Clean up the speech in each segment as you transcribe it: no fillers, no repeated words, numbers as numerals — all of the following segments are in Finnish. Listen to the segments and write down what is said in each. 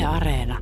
Areena.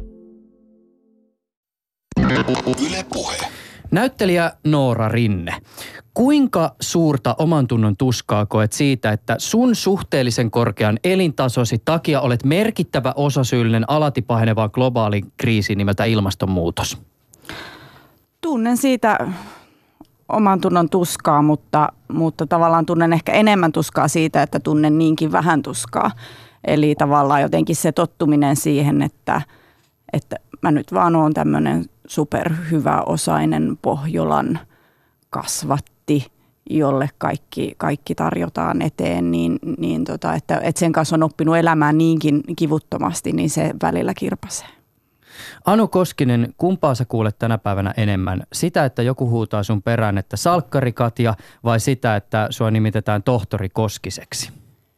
Yle Puhe. Näyttelijä Noora Rinne. Kuinka suurta omantunnon tuskaa koet siitä, että sun suhteellisen korkean elintasosi takia olet merkittävä osasyyllinen alati pahenevaan globaaliin kriisiin nimeltä ilmastonmuutos? Tunnen siitä omantunnon tuskaa, mutta tavallaan tunnen ehkä enemmän tuskaa siitä, että tunnen niinkin vähän tuskaa. Eli tavallaan jotenkin se tottuminen siihen, että mä nyt vaan oon tämmöinen superhyväosainen Pohjolan kasvatti, jolle kaikki tarjotaan eteen, että sen kanssa on oppinut elämään niinkin kivuttomasti, niin se välillä kirpasee. Anu Koskinen, kumpaa sä kuulet tänä päivänä enemmän? Sitä, että joku huutaa sun perään, että Salkkari Katja, vai sitä, että sua nimitetään tohtori Koskiseksi?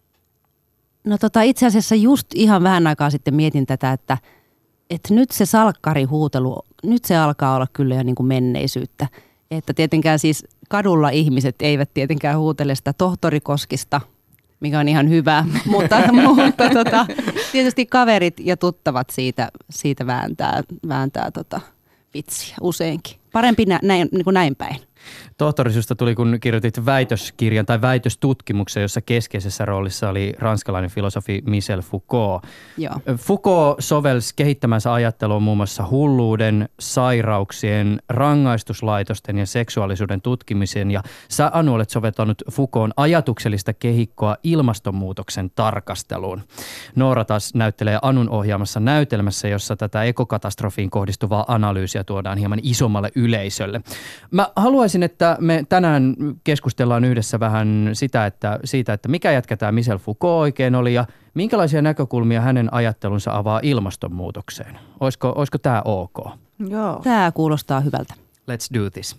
No itse asiassa just ihan vähän aikaa sitten mietin tätä, että nyt se salkkarihuutelu, nyt se alkaa olla kyllä jo niin kuin menneisyyttä. Että tietenkään siis kadulla ihmiset eivät tietenkään huutele sitä tohtori Koskista, mikä on ihan hyvä, mutta tietysti kaverit ja tuttavat siitä vääntää vitsiä useinkin. Parempi näin päin. Tohtorisusta tuli, kun kirjoitit väitöskirjan tai väitöstutkimuksen, jossa keskeisessä roolissa oli ranskalainen filosofi Michel Foucault. Joo. Foucault sovelsi kehittämänsä ajatteluun muun muassa hulluuden, sairauksien, rangaistuslaitosten ja seksuaalisuuden tutkimiseen. Ja sä, Anu, olet soveltanut Foucaultin ajatuksellista kehikkoa ilmastonmuutoksen tarkasteluun. Noora taas näyttelee Anun ohjaamassa näytelmässä, jossa tätä ekokatastrofiin kohdistuvaa analyysiä tuodaan hieman isommalle yleisölle. Mä haluaisin, että me tänään keskustellaan yhdessä vähän siitä, että mikä jätkä tämä Michel Foucault oikein oli ja minkälaisia näkökulmia hänen ajattelunsa avaa ilmastonmuutokseen. Olisiko tämä ok? Joo. Tämä kuulostaa hyvältä. Let's do this.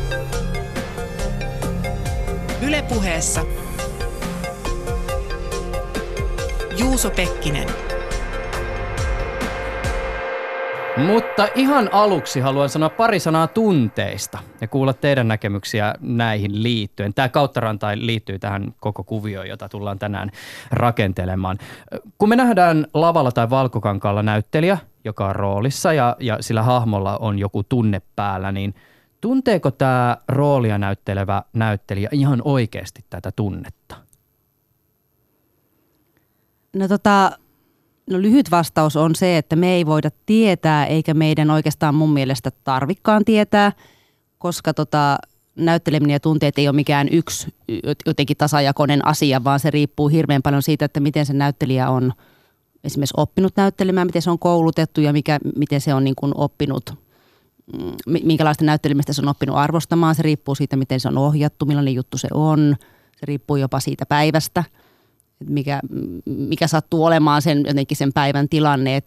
Yle Puheessa Juuso Pekkinen. Mutta ihan aluksi haluan sanoa pari sanaa tunteista ja kuulla teidän näkemyksiä näihin liittyen. Tämä Kauttarantai liittyy tähän koko kuvioon, jota tullaan tänään rakentelemaan. Kun me nähdään lavalla tai valkokankaalla näyttelijä, joka on roolissa ja sillä hahmolla on joku tunne päällä, niin tunteeko tämä roolia näyttelevä näyttelijä ihan oikeasti tätä tunnetta? No lyhyt vastaus on se, että me ei voida tietää, eikä meidän oikeastaan mun mielestä tarvikkaan tietää, koska näytteleminen ja tunteet ei ole mikään yksi jotenkin tasajakoinen asia, vaan se riippuu hirveän paljon siitä, että miten se näyttelijä on esimerkiksi oppinut näyttelemään, miten se on koulutettu ja miten se on niin kuin oppinut, minkälaista näyttelemistä se on oppinut arvostamaan. Se riippuu siitä, miten se on ohjattu, millainen juttu se on. Se riippuu jopa siitä päivästä. Mikä sattuu olemaan jotenkin sen päivän tilanne,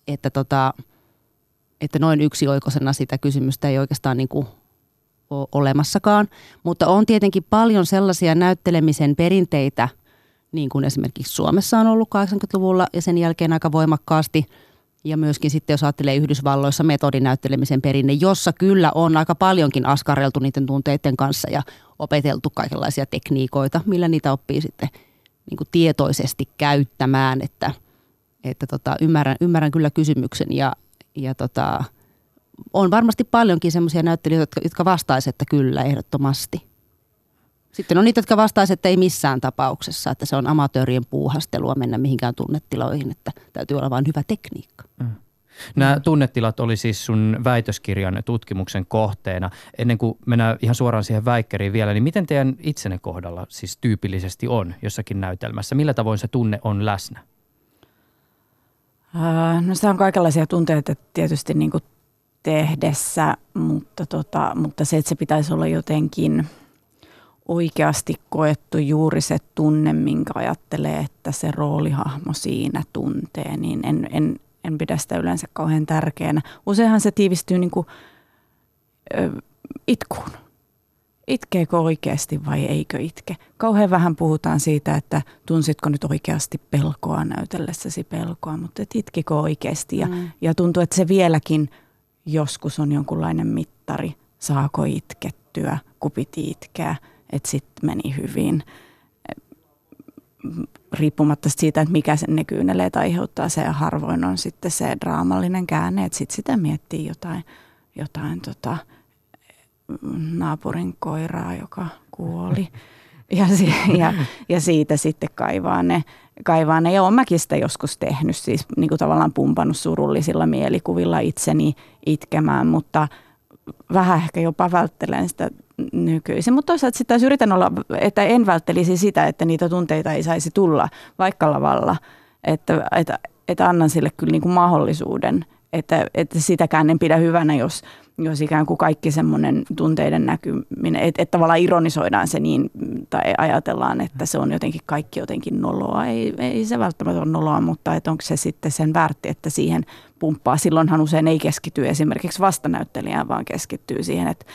että noin yksioikoisena sitä kysymystä ei oikeastaan niin kuin ole olemassakaan. Mutta on tietenkin paljon sellaisia näyttelemisen perinteitä, niin kuin esimerkiksi Suomessa on ollut 80-luvulla ja sen jälkeen aika voimakkaasti. Ja myöskin sitten, jos ajattelee Yhdysvalloissa metodinäyttelemisen perinne, jossa kyllä on aika paljonkin askarreltu niiden tunteiden kanssa ja opeteltu kaikenlaisia tekniikoita, millä niitä oppii sitten niin kuin tietoisesti käyttämään, että ymmärrän kyllä kysymyksen ja on varmasti paljonkin semmoisia näyttelijöitä, jotka vastaisivat, että kyllä ehdottomasti. Sitten on niitä, jotka vastaisivat, että ei missään tapauksessa, että se on amatöörien puuhastelua mennä mihinkään tunnetiloihin, että täytyy olla vain hyvä tekniikka. Nämä tunnetilat oli siis sun väitöskirjan tutkimuksen kohteena. Ennen kuin mennään ihan suoraan siihen väikkeriin vielä, niin miten teidän itsenne kohdalla siis tyypillisesti on jossakin näytelmässä? Millä tavoin se tunne on läsnä? No se on kaikenlaisia tunteita tietysti niin kuin tehdessä, mutta se, että se pitäisi olla jotenkin oikeasti koettu juuri se tunne, minkä ajattelee, että se roolihahmo siinä tuntee, niin en pidä sitä yleensä kauhean tärkeänä. Useinhan se tiivistyy niin kuin itkuun. Itkeekö oikeasti vai eikö itke? Kauhean vähän puhutaan siitä, että tunsitko nyt oikeasti pelkoa näytellessäsi pelkoa, mutta et itkikö oikeasti? Ja tuntuu, että se vieläkin joskus on jonkunlainen mittari. Saako itkettyä, kun piti itkeä, että sitten meni hyvin. riippumatta siitä, että mikä sen ne kyyneleet aiheuttaa, se harvoin on sitten se draamallinen käänne, että sitten sitä miettii jotain naapurin koiraa, joka kuoli. Ja siitä sitten kaivaa ne. Ja olen mäkin sitä joskus tehnyt, siis niin kuin tavallaan pumpannut surullisilla mielikuvilla itseni itkemään, mutta vähän ehkä jopa välttelen sitä nykyisin. Mutta toisaalta sitten yritän olla, että en välttelisi sitä, että niitä tunteita ei saisi tulla vaikka lavalla. Että annan sille kyllä niin kuin mahdollisuuden, että sitäkään en pidä hyvänä, jos ikään kuin kaikki semmoinen tunteiden näkyminen, että tavallaan ironisoidaan se niin, tai ajatellaan, että se on jotenkin kaikki jotenkin noloa. Ei se välttämättä ole noloa, mutta että onko se sitten sen väärti, että siihen pumppaa. Silloinhan usein ei keskity esimerkiksi vastanäyttelijään, vaan keskittyy siihen, että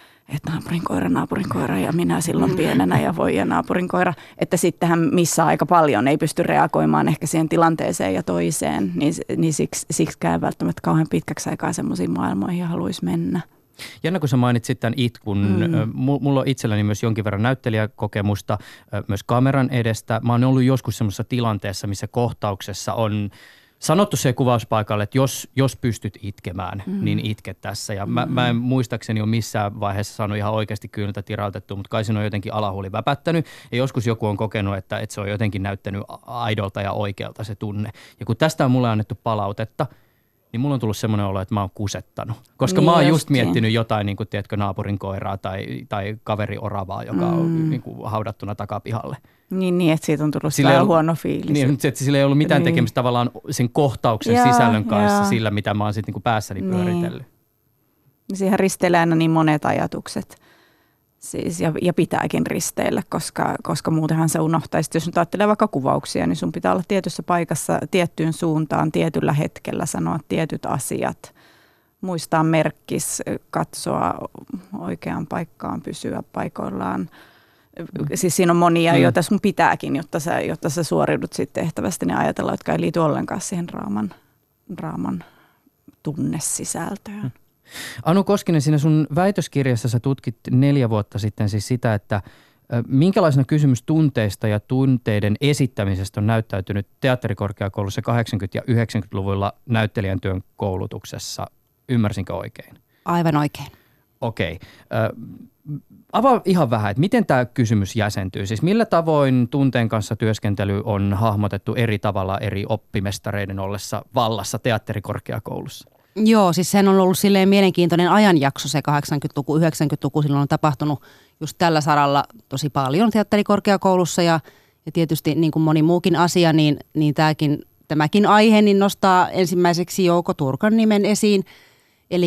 naapurin koira ja minä silloin pienenä ja voi ja naapurin koira. Että sittenhän missä aika paljon ei pysty reagoimaan ehkä siihen tilanteeseen ja toiseen, niin siksikään välttämättä kauhean pitkäksi aikaa semmoisiin maailmoihin haluaisi mennä. Jännä, kun sä mainitsit tämän itkun. Mulla on itselläni myös jonkin verran näyttelijäkokemusta myös kameran edestä. Mä oon ollut joskus semmoisessa tilanteessa, missä kohtauksessa on sanottu se kuvauspaikalle, että jos pystyt itkemään, niin itke tässä. Ja mä en muistaakseni ole missään vaiheessa saanut ihan oikeasti kyyneltä tirautettua, mutta kai siinä on jotenkin alahuuli väpättänyt. Ja joskus joku on kokenut, että se on jotenkin näyttänyt aidolta ja oikealta se tunne. Ja kun tästä on mulle annettu palautetta, niin mulla on tullut semmoinen olo, että mä oon kusettanut. Koska niin mä oon just miettinyt jotain, niin kuin, tiedätkö, naapurin koiraa tai kaveri oravaa, joka on niin kuin haudattuna takapihalle. Niin, että siitä on tullut vähän huono fiilis. Niin, että sillä ei ollut mitään tekemistä tavallaan sen kohtauksen sisällön kanssa sillä, mitä mä oon sitten niin kuin päässäni pyöritellyt. Siihen risteilee aina niin monet ajatukset. Siis, ja pitääkin risteillä, koska muutenhan se unohtaisi. Jos nyt ajattelee vaikka kuvauksia, niin sun pitää olla tietyssä paikassa, tiettyyn suuntaan, tietyllä hetkellä sanoa tietyt asiat. Muistaa merkkis, katsoa oikeaan paikkaan, pysyä paikoillaan. Siis siinä on monia, joita sun pitääkin, jotta sä suoriudut sitten tehtävästi, niin ajatella, jotka ei liity ollenkaan siihen draaman tunnesisältöön. Anu Koskinen, siinä sun väitöskirjassa sä tutkit 4 vuotta sitten siis sitä, että minkälaisena kysymys tunteista ja tunteiden esittämisestä on näyttäytynyt teatterikorkeakoulussa 80- ja 90-luvuilla näyttelijän työn koulutuksessa. Ymmärsinkö oikein? Aivan oikein. Okei. Avaa ihan vähän, että miten tämä kysymys jäsentyy? Siis millä tavoin tunteen kanssa työskentely on hahmotettu eri tavalla eri oppimestareiden ollessa vallassa teatterikorkeakoulussa? Joo, siis sehän on ollut silleen mielenkiintoinen ajanjakso se 80-luku, 90-luku. Silloin on tapahtunut just tällä saralla tosi paljon teatterikorkeakoulussa ja tietysti niin kuin moni muukin asia, niin tämäkin aihe niin nostaa ensimmäiseksi Jouko Turkan nimen esiin. Eli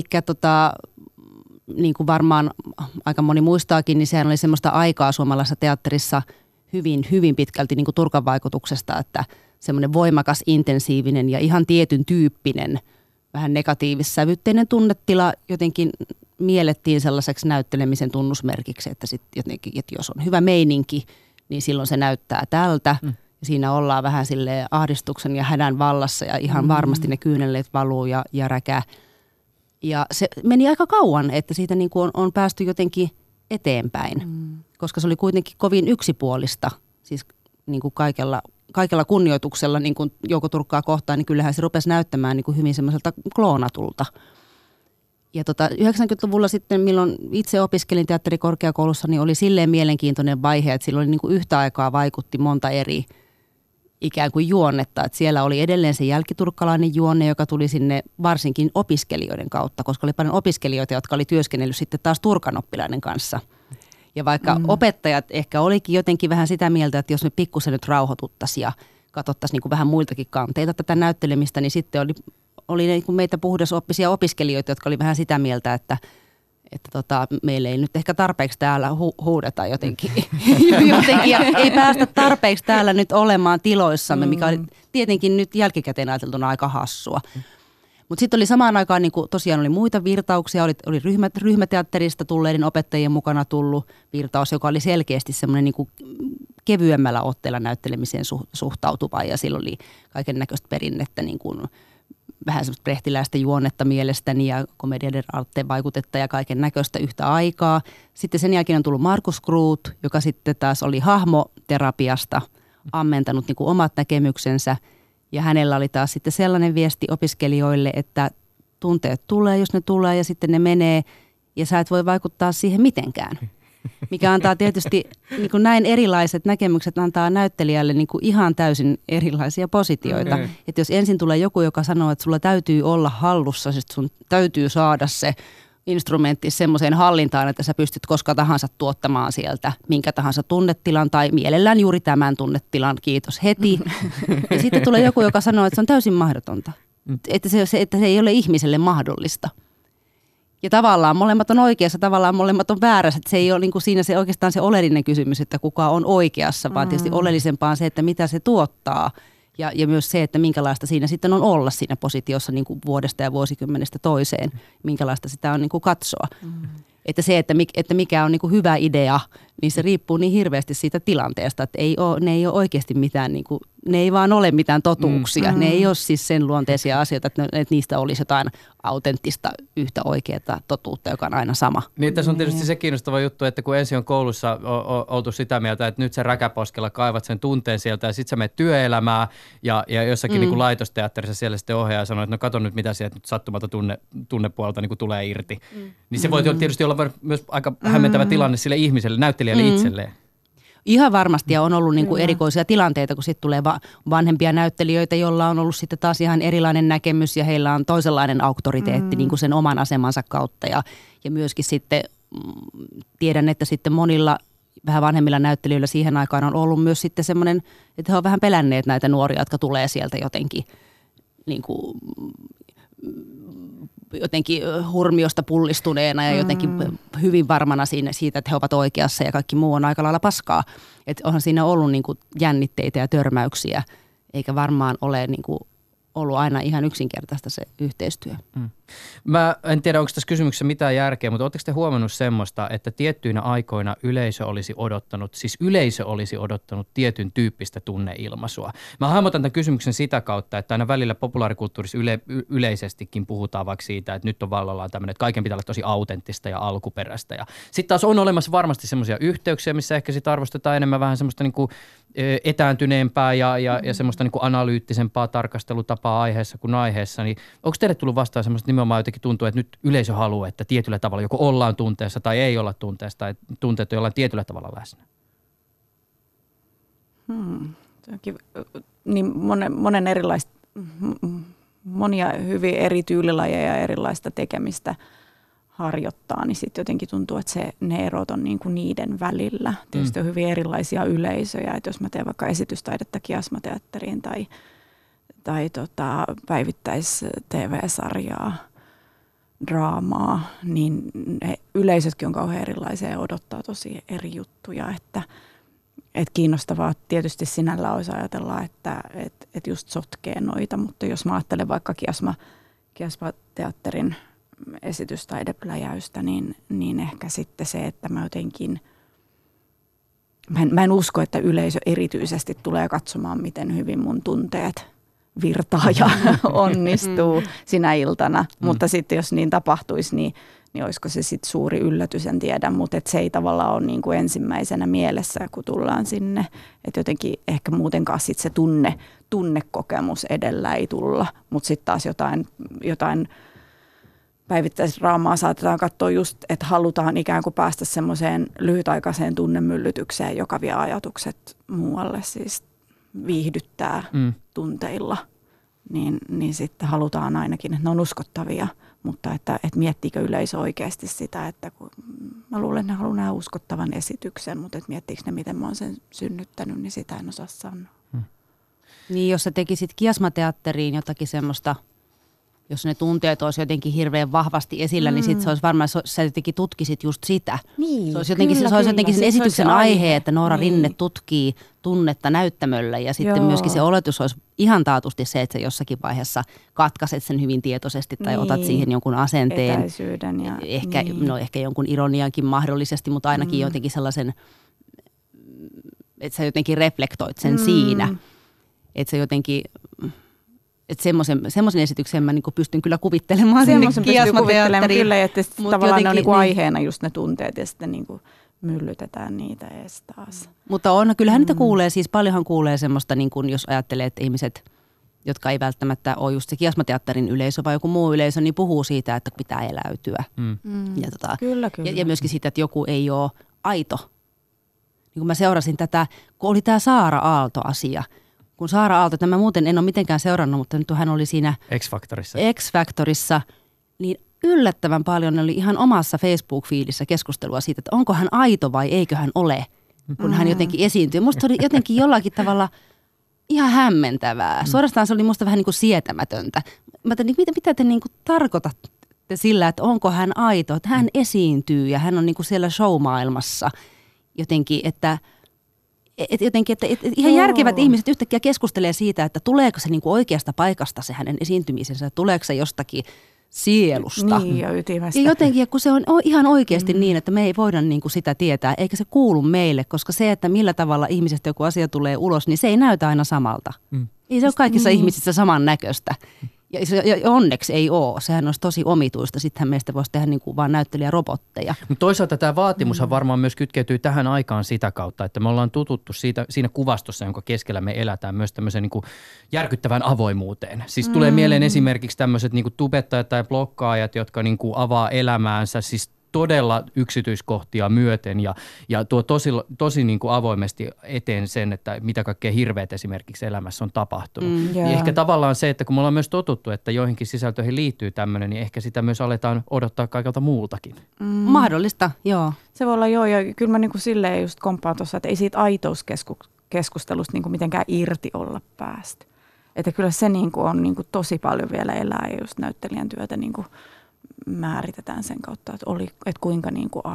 niin kuin varmaan aika moni muistaakin, niin sehän oli semmoista aikaa suomalaisessa teatterissa hyvin, hyvin pitkälti niin kuin Turkan vaikutuksesta, että semmoinen voimakas, intensiivinen ja ihan tietyn tyyppinen vähän negatiivissävytteinen tunnetila jotenkin miellettiin sellaiseksi näyttelemisen tunnusmerkiksi, että sitten jotenkin, että jos on hyvä meininki, niin silloin se näyttää tältä. Ja siinä ollaan vähän silleen ahdistuksen ja hädän vallassa ja ihan varmasti ne kyyneleet valuu ja räkää. Ja se meni aika kauan, että siitä niin kuin on päästy jotenkin eteenpäin, koska se oli kuitenkin kovin yksipuolista, siis niin kuin kaikella kunnioituksella niin kuin Jouko Turkkaa kohtaan, niin kyllähän se rupesi näyttämään niin kuin hyvin semmoiselta kloonatulta. Ja 90-luvulla sitten, milloin itse opiskelin teatterikorkeakoulussa, niin oli silleen mielenkiintoinen vaihe, että silloin niin kuin yhtä aikaa vaikutti monta eri ikään kuin juonnetta. Että siellä oli edelleen se jälkiturkkalainen juonne, joka tuli sinne varsinkin opiskelijoiden kautta, koska oli paljon opiskelijoita, jotka oli työskennellyt sitten taas Turkan oppilaiden kanssa. Ja vaikka opettajat ehkä olikin jotenkin vähän sitä mieltä, että jos me pikkusen nyt rauhoituttaisiin ja katsottaisiin niin kuin vähän muiltakin kanteita tätä näyttelemistä, niin sitten oli niin kuin meitä puhdasoppisia opiskelijoita, jotka oli vähän sitä mieltä, että meillä ei nyt ehkä tarpeeksi täällä huudeta jotenkin ja ei päästä tarpeeksi täällä nyt olemaan tiloissamme, mikä oli tietenkin nyt jälkikäteen ajateltuna aika hassua. Mutta sitten oli samaan aikaan, niin tosiaan oli muita virtauksia, oli ryhmäteatterista tulleiden opettajien mukana tullut virtaus, joka oli selkeästi semmoinen niin kevyemmällä otteella näyttelemiseen suhtautuva ja silloin oli kaiken näköistä perinnettä, niin kuin vähän semmoista brehtiläistä juonnetta mielestäni ja commedia dell'arte vaikutetta ja kaiken näköistä yhtä aikaa. Sitten sen jälkeen on tullut Markus Kruut, joka sitten taas oli hahmoterapiasta ammentanut niin kuin omat näkemyksensä. Ja hänellä oli taas sitten sellainen viesti opiskelijoille, että tunteet tulee, jos ne tulee ja sitten ne menee ja sä et voi vaikuttaa siihen mitenkään. Mikä antaa tietysti niin kuin näin erilaiset näkemykset antaa näyttelijälle niin kuin ihan täysin erilaisia positioita. Että jos ensin tulee joku, joka sanoo, että sulla täytyy olla hallussa, siis sun täytyy saada se instrumentti semmoiseen hallintaan, että sä pystyt koska tahansa tuottamaan sieltä minkä tahansa tunnetilan tai mielellään juuri tämän tunnetilan, kiitos heti. Ja sitten tulee joku, joka sanoo, että se on täysin mahdotonta, että se ei ole ihmiselle mahdollista. Ja tavallaan molemmat on oikeassa, tavallaan molemmat on väärässä. Että se ei ole niin kuin siinä se oikeastaan se oleellinen kysymys, että kuka on oikeassa, vaan tietysti oleellisempaa on se, että mitä se tuottaa. Ja myös se, että minkälaista siinä sitten on olla siinä positiossa niin kuin vuodesta ja vuosikymmenestä toiseen. Minkälaista sitä on niin kuin katsoa. Että se, että mikä on niin kuin hyvä idea, niin se riippuu niin hirveästi siitä tilanteesta. Että ne ei ole oikeasti mitään, niin kuin, ne ei vaan ole mitään totuuksia. Ne ei ole siis sen luonteisia asioita, että niistä olisi jotain autenttista yhtä oikeaa totuutta, joka on aina sama. Niin, tässä on tietysti se kiinnostava juttu, että kun ensin on koulussa oltu sitä mieltä, että nyt sä räkäposkella kaivat sen tunteen sieltä ja sit sä menet työelämään ja jossakin niin kuin laitosteatterissa siellä sitten ohjaaja sanoo, että no kato nyt mitä sieltä nyt sattumalta tunnepuolelta niin kuin tulee irti. Niin se voi tietysti olla myös aika hämmentävä tilanne sille ihmiselle, näyttelijälle itselleen. Ihan varmasti ja on ollut niin kuin erikoisia tilanteita, kun sitten tulee vanhempia näyttelijöitä, joilla on ollut sitten taas ihan erilainen näkemys ja heillä on toisenlainen auktoriteetti niin kuin sen oman asemansa kautta. Ja myöskin sitten tiedän, että sitten monilla vähän vanhemmilla näyttelijöillä siihen aikaan on ollut myös sitten semmoinen, että he on vähän pelänneet näitä nuoria, jotka tulee sieltä jotenkin hurmiosta pullistuneena ja jotenkin hyvin varmana siitä, että he ovat oikeassa ja kaikki muu on aika lailla paskaa. Että onhan siinä ollut niin kuin jännitteitä ja törmäyksiä, eikä varmaan ole niin kuin ollut aina ihan yksinkertaista se yhteistyö. Mä en tiedä, onko tässä kysymyksessä mitään järkeä, mutta oletteko te huomannut semmoista, että tiettyinä aikoina yleisö olisi odottanut tietyn tyyppistä tunneilmaisua? Mä hahmotan tämän kysymyksen sitä kautta, että aina välillä populaarikulttuurissa yleisestikin puhutaan vaikka siitä, että nyt on vallallaan tämmöinen, että kaiken pitää olla tosi autenttista ja alkuperäistä. Ja sitten taas on olemassa varmasti semmoisia yhteyksiä, missä ehkä sit arvostetaan enemmän vähän semmoista niinku etääntyneempää ja semmoista niinku analyyttisempaa tarkastelutapaa aiheessa kuin aiheessa. Niin onko teille tullut vastaan semmoista nimenomaan jotenkin tuntuu, että nyt yleisö haluaa, että tietyllä tavalla joko ollaan tunteessa tai ei olla tunteessa tai tunteet on jollain tietyllä tavalla läsnä? Niin monia hyvin eri tyylilajeja ja erilaista tekemistä harjoittaa, niin sitten jotenkin tuntuu, että ne erot on niin kuin niiden välillä. Tietysti on hyvin erilaisia yleisöjä, että jos mä teen vaikka esitystaidetta kiasmateatteriin tai päivittäis-TV-sarjaa, draamaa, niin yleisötkin on kauhean erilaisia ja odottaa tosi eri juttuja, että kiinnostavaa tietysti sinällä olisi ajatella, että just sotkee noita, mutta jos mä ajattelen vaikka kiasmateatterin esitystaidepläjäystä, niin ehkä sitten se, että mä jotenkin mä en usko, että yleisö erityisesti tulee katsomaan, miten hyvin mun tunteet virtaa ja onnistuu sinä iltana. Mutta sitten jos niin tapahtuisi, niin olisiko se sitten suuri yllätys, en tiedä. Mutta se ei tavallaan ole niin kuin ensimmäisenä mielessä, kun tullaan sinne. Että jotenkin ehkä muutenkaan sit se tunnekokemus edellä ei tulla. Mutta sitten taas jotain päivittäisdraamaa saatetaan katsoa just, että halutaan ikään kuin päästä semmoiseen lyhytaikaiseen tunnemyllytykseen, joka vie ajatukset muualle, siis viihdyttää tunteilla. Niin sitten halutaan ainakin, että ne on uskottavia, mutta että miettiikö yleisö oikeasti sitä, että kun mä luulen, että ne haluaa nähdä uskottavan esityksen, mutta että miettiikö ne, miten mä oon sen synnyttänyt, niin sitä en osaa sanoa. Niin, jos sä tekisit kiasmateatteriin jotakin semmoista, jos ne tunteet olisi jotenkin hirveän vahvasti esillä, niin sitten se olisi varmaan, sä jotenkin tutkisit just sitä. Niin, se olisi jotenkin, se olisi jotenkin sen esityksen aihe, että Noora Rinne tutkii tunnetta näyttämöllä ja sitten myöskin se oletus olisi ihan taatusti se, että sä jossakin vaiheessa katkaiset sen hyvin tietoisesti tai otat siihen jonkun asenteen. Etäisyyden ja ehkä jonkun ironiankin mahdollisesti, mutta ainakin jotenkin sellaisen, että sä jotenkin reflektoit sen siinä. Että se jotenkin... Että semmoisen esityksen mä niinku pystyn kyllä kuvittelemaan sinne kiasmateatteriin. Kyllä, että tavallaan jotenkin, ne on niinku aiheena just ne tunteet ja sitten niinku myllytetään niitä ees taas. Mutta kyllähän niitä kuulee, siis paljonhan kuulee semmoista, niin kuin jos ajattelee, että ihmiset, jotka ei välttämättä ole just se Kiasmateatterin yleisö, vai joku muu yleisö, niin puhuu siitä, että pitää eläytyä. Ja, Kyllä. ja myöskin siitä, että joku ei ole aito. Niin kun mä seurasin tätä, kun oli tämä Saara Aalto-asia. Kun Saara Aalto, mä muuten en ole mitenkään seurannut, mutta nyt hän oli siinä X-Factorissa, niin yllättävän paljon oli ihan omassa Facebook-fiilissä keskustelua siitä, että onko hän aito vai eikö hän ole, kun hän jotenkin esiintyy. Musta oli jotenkin jollakin tavalla ihan hämmentävää. Suorastaan se oli musta vähän niin kuin sietämätöntä. Mä ajattelin, mitä te niin kuin tarkoitatte sillä, että onko hän aito, että hän esiintyy ja hän on niin kuin siellä showmaailmassa jotenkin, että ihan järkevät ihmiset yhtäkkiä keskustelee siitä, että tuleeko se niin kuin oikeasta paikasta se hänen esiintymisensä, tuleeko se jostakin sielusta. Niin, ja ytimestä. Ja jotenkin, kun se on ihan oikeasti niin, että me ei voida niin kuin sitä tietää, eikä se kuulu meille, koska se, että millä tavalla ihmisestä joku asia tulee ulos, niin se ei näytä aina samalta. Ei se ole kaikissa ihmisissä samannäköistä. Ja onneksi ei ole. Sehän olisi tosi omituista. Sittenhän meistä voisi tehdä niin kuin vaan näyttelijärobotteja. Mutta toisaalta tämä vaatimushan varmaan myös kytkeytyy tähän aikaan sitä kautta, että me ollaan tututtu siinä kuvastossa, jonka keskellä me elätään, myös tämmöiseen niin kuin järkyttävään avoimuuteen. Siis tulee mieleen esimerkiksi tämmöiset niin kuin tubettajat tai blokkaajat, jotka niin kuin avaa elämäänsä, siis todella yksityiskohtia myöten ja tuo tosi niin kuin avoimesti eteen sen, että mitä kaikkea hirveät esimerkiksi elämässä on tapahtunut. Niin ehkä tavallaan se, että kun me ollaan myös totuttu, että joihinkin sisältöihin liittyy tämmöinen, niin ehkä sitä myös aletaan odottaa kaikelta muultakin. Mahdollista, joo. Se voi olla joo, ja kyllä mä niin kuin silleen just komppaan tuossa, että ei siitä aitouskeskustelusta niin kuin mitenkään irti olla päästy. Että kyllä se niin kuin on niin kuin tosi paljon vielä elää ja just näyttelijän työtä niin kuin määritetään sen kautta, että kuinka niin kuin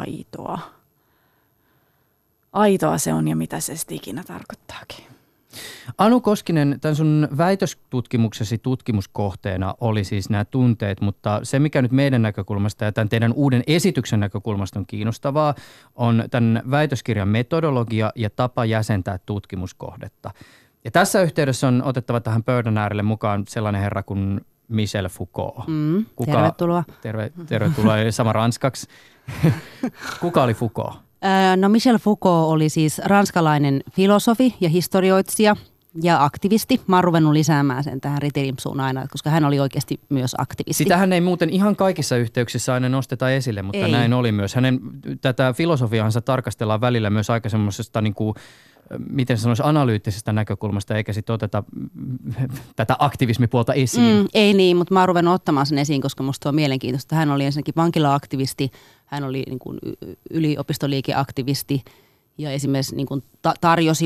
aitoa se on ja mitä se sitten ikinä tarkoittaakin. Anu Koskinen, tämän sun väitöstutkimuksesi tutkimuskohteena oli siis nämä tunteet, mutta se mikä nyt meidän näkökulmasta ja tämän teidän uuden esityksen näkökulmasta on kiinnostavaa, on tämän väitöskirjan metodologia ja tapa jäsentää tutkimuskohdetta. Ja tässä yhteydessä on otettava tähän pöydän äärelle mukaan sellainen herra kuin Michel Foucault. Tervetuloa. Tervetuloa, sama ranskaksi. Kuka oli Foucault? No Michel Foucault oli siis ranskalainen filosofi ja historioitsija ja aktivisti. Mä oon ruvennut lisäämään sen tähän ritirimpsuun aina, koska hän oli oikeasti myös aktivisti. Sitähän ei muuten ihan kaikissa yhteyksissä aina nosteta esille, mutta ei. Näin oli myös. Tätä filosofiaansa tarkastellaan välillä myös aika semmoisesta niin kuin, miten sanoisi, analyyttisestä näkökulmasta, eikä sitten oteta tätä aktivismipuolta esiin. Ei niin, mutta mä oon ruvennut ottamaan sen esiin, koska musta on mielenkiintoista. Hän oli ensinnäkin vankila-aktivisti, hän oli niin kuin yliopistoliikeaktivisti ja esimerkiksi niin kuin tarjosi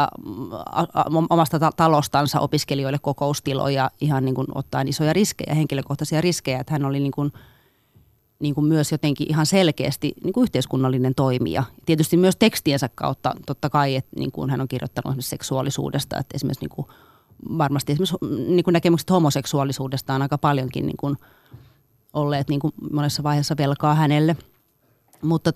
omasta talostansa opiskelijoille kokoustiloja ihan niin kuin ottaen isoja riskejä, henkilökohtaisia riskejä, että hän oli niin kuin myös jotenkin ihan selkeästi niin kuin yhteiskunnallinen toimija. Tietysti myös tekstiensä kautta totta kai, että niin kuin hän on kirjoittanut esimerkiksi seksuaalisuudesta, että esimerkiksi niin kuin varmasti esimerkiksi niin kuin näkemykset homoseksuaalisuudesta on aika paljonkin niin kuin olleet niin kuin monessa vaiheessa velkaa hänelle. Mutta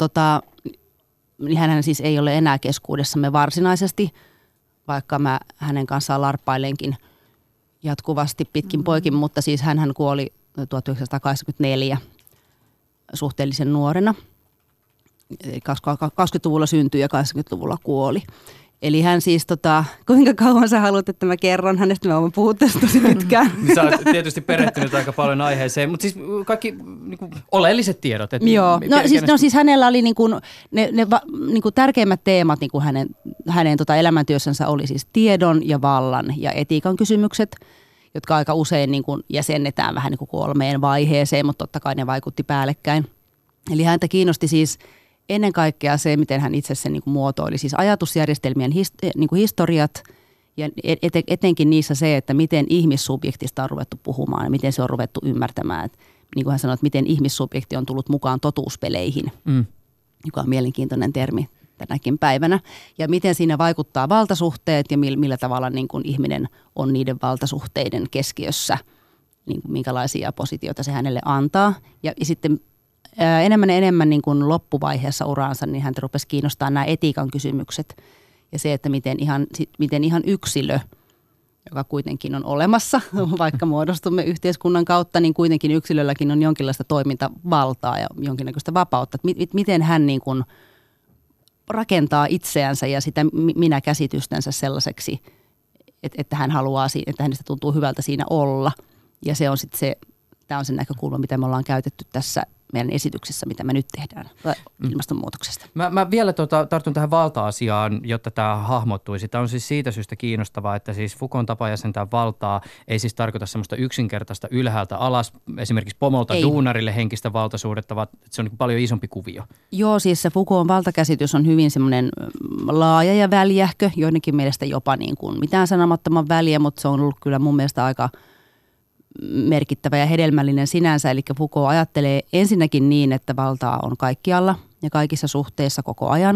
hän siis ei ole enää keskuudessamme varsinaisesti, vaikka mä hänen kanssaan larppailenkin jatkuvasti pitkin poikin, mutta siis hän kuoli 1984 suhteellisen nuorena. 20-luvulla syntyi ja 80-luvulla kuoli. Eli hän siis, kuinka kauan sä haluat, että mä kerron hänestä? Mä oon puhunut tästä tosi pitkään. Sä oot tietysti perehtynyt aika paljon aiheeseen, mutta siis kaikki niin kuin oleelliset tiedot. Että joo, siis hänellä oli niin kuin, ne niin kuin tärkeimmät teemat niin kuin hänen elämäntyössänsä oli siis tiedon ja vallan ja etiikan kysymykset, jotka aika usein niin kuin jäsennetään vähän niin kuin 3 vaiheeseen, mutta totta kai ne vaikutti päällekkäin. Eli häntä kiinnosti siis ennen kaikkea se, miten hän itse sen niin kuin muotoili, siis ajatusjärjestelmien niin kuin historiat ja etenkin niissä se, että miten ihmissubjektista on ruvettu puhumaan ja miten se on ruvettu ymmärtämään. Et, niin kuin hän sanoi, että miten ihmissubjekti on tullut mukaan totuuspeleihin, joka on mielenkiintoinen termi tänäkin päivänä. Ja miten siinä vaikuttaa valtasuhteet ja millä tavalla niin kuin ihminen on niiden valtasuhteiden keskiössä, niin kuin minkälaisia positioita se hänelle antaa. Ja sitten enemmän niin kuin loppuvaiheessa uraansa, niin häntä rupesi kiinnostaa nämä etiikan kysymykset ja se, että miten ihan yksilö, joka kuitenkin on olemassa, vaikka muodostumme yhteiskunnan kautta, niin kuitenkin yksilölläkin on jonkinlaista toimintavaltaa ja jonkinnäköistä vapautta. Miten hän niin kuin rakentaa itseänsä ja sitä minä-käsitystänsä sellaiseksi, että hän haluaa, että hänestä tuntuu hyvältä siinä olla. Ja se on sitten tämä on se näkökulma, mitä me ollaan käytetty tässä meidän esityksessä, mitä me nyt tehdään ilmastonmuutoksesta. Mä vielä tartun tähän valta-asiaan, jotta tämä hahmottuisi. Tämä on siis siitä syystä kiinnostavaa, että siis Foucaultin tapa jäsentää valtaa ei siis tarkoita semmoista yksinkertaista ylhäältä alas, esimerkiksi pomolta duunarille henkistä valtasuhdetta, vaan se on paljon isompi kuvio. Joo, siis se Foucaultin valtakäsitys on hyvin semmoinen laaja ja väljähkö, joidenkin mielestä jopa niin kuin mitään sanomattoman väliä, mutta se on ollut kyllä mun mielestä aika merkittävä ja hedelmällinen sinänsä. Eli Foucault ajattelee ensinnäkin niin, että valtaa on kaikkialla ja kaikissa suhteissa koko ajan.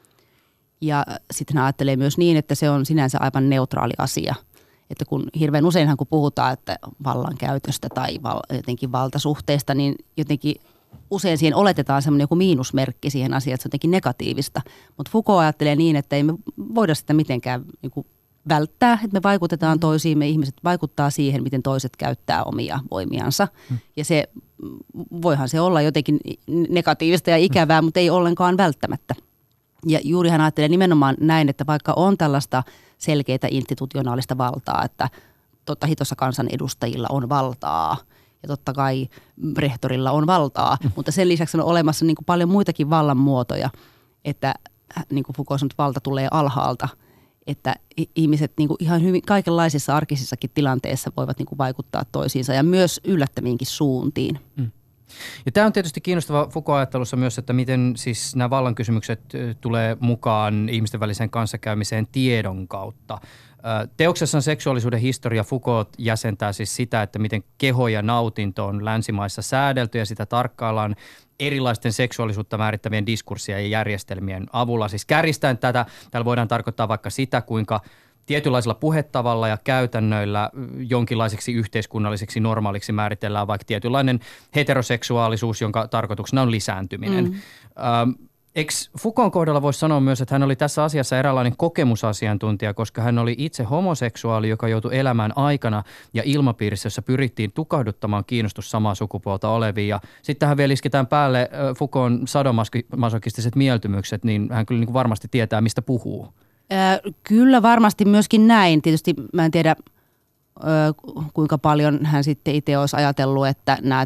Ja sitten hän ajattelee myös niin, että se on sinänsä aivan neutraali asia. Että kun hirveän useinhan kun puhutaan, että vallankäytöstä tai jotenkin valtasuhteista, niin jotenkin usein siihen oletetaan semmoinen joku miinusmerkki siihen asiaan, että se on jotenkin negatiivista. Mutta Foucault ajattelee niin, että ei me voida sitä mitenkään niin välttää, että me vaikutetaan toisiin, ihmiset vaikuttaa siihen, miten toiset käyttää omia voimiansa. Ja se, voihan se olla jotenkin negatiivista ja ikävää, mutta ei ollenkaan välttämättä. Ja juuri hän ajattelee nimenomaan näin, että vaikka on tällaista selkeää institutionaalista valtaa, että totta hitossa kansanedustajilla on valtaa ja totta kai rehtorilla on valtaa, mutta sen lisäksi on olemassa niin kuin paljon muitakin vallan muotoja, että niin kuin Foucault sanoo, että valta tulee alhaalta. Että ihmiset niin kuin ihan hyvin kaikenlaisissa arkisissakin tilanteissa voivat niin kuin vaikuttaa toisiinsa ja myös yllättäviinkin suuntiin. Ja tämä on tietysti kiinnostava Foucault-ajattelussa myös, että miten siis nämä vallankysymykset tulee mukaan ihmisten väliseen kanssakäymiseen tiedon kautta. Teoksessaan Seksuaalisuuden historia Foucault jäsentää siis sitä, että miten keho ja nautinto on länsimaissa säädelty ja sitä tarkkaillaan erilaisten seksuaalisuutta määrittävien diskurssien ja järjestelmien avulla. Siis kärjistäen tätä, täällä voidaan tarkoittaa vaikka sitä, kuinka tietynlaisella puhetavalla ja käytännöillä jonkinlaiseksi yhteiskunnalliseksi normaaliksi määritellään vaikka tietynlainen heteroseksuaalisuus, jonka tarkoituksena on lisääntyminen. Eikö Foucaultin kohdalla voisi sanoa myös, että hän oli tässä asiassa eräänlainen kokemusasiantuntija, koska hän oli itse homoseksuaali, joka joutui elämään aikana ja ilmapiirissä, jossa pyrittiin tukahduttamaan kiinnostus samaa sukupuolta oleviin. Ja sitten tähän vielä isketään päälle Foucaultin sadomasokistiset mieltymykset, niin hän kyllä niin kuin varmasti tietää, mistä puhuu. Kyllä varmasti myöskin näin. Tietysti mä en tiedä, kuinka paljon hän sitten itse olisi ajatellut, että nämä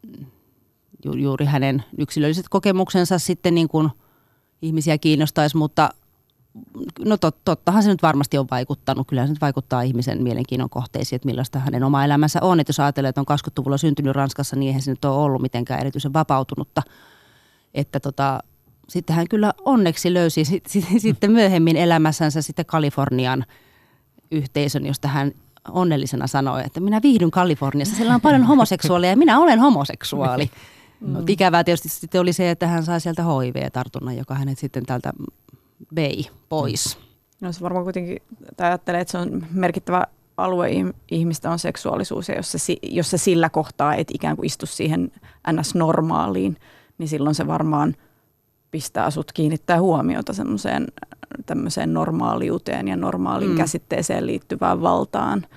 juuri hänen yksilölliset kokemuksensa sitten niin kuin ihmisiä kiinnostaisi, mutta no tottahan se nyt varmasti on vaikuttanut. Kyllä se nyt vaikuttaa ihmisen mielenkiinnon kohteisiin, että millaista hänen oma elämänsä on. Että jos ajattelee, että on 20-luvulla syntynyt Ranskassa, niin eihän se nyt ole ollut mitenkään erityisen vapautunutta. Että sitten hän kyllä onneksi löysi sitten myöhemmin elämässänsä sitten Kalifornian yhteisön, josta hän onnellisena sanoi, että minä viihdyn Kaliforniassa. Siellä on paljon homoseksuaaleja ja minä olen homoseksuaali. Ikävää tietysti sitten oli se, että hän sai sieltä HIV-tartunnan, joka hänet sitten täältä vei pois. No se varmaan kuitenkin ajattelee, että se on merkittävä alue ihmistä on seksuaalisuus ja jos se sillä kohtaa et ikään kuin istu siihen NS-normaaliin, niin silloin se varmaan pistää sut kiinnittää huomiota semmoiseen tämmöiseen normaaliuteen ja normaalin käsitteeseen liittyvään valtaan.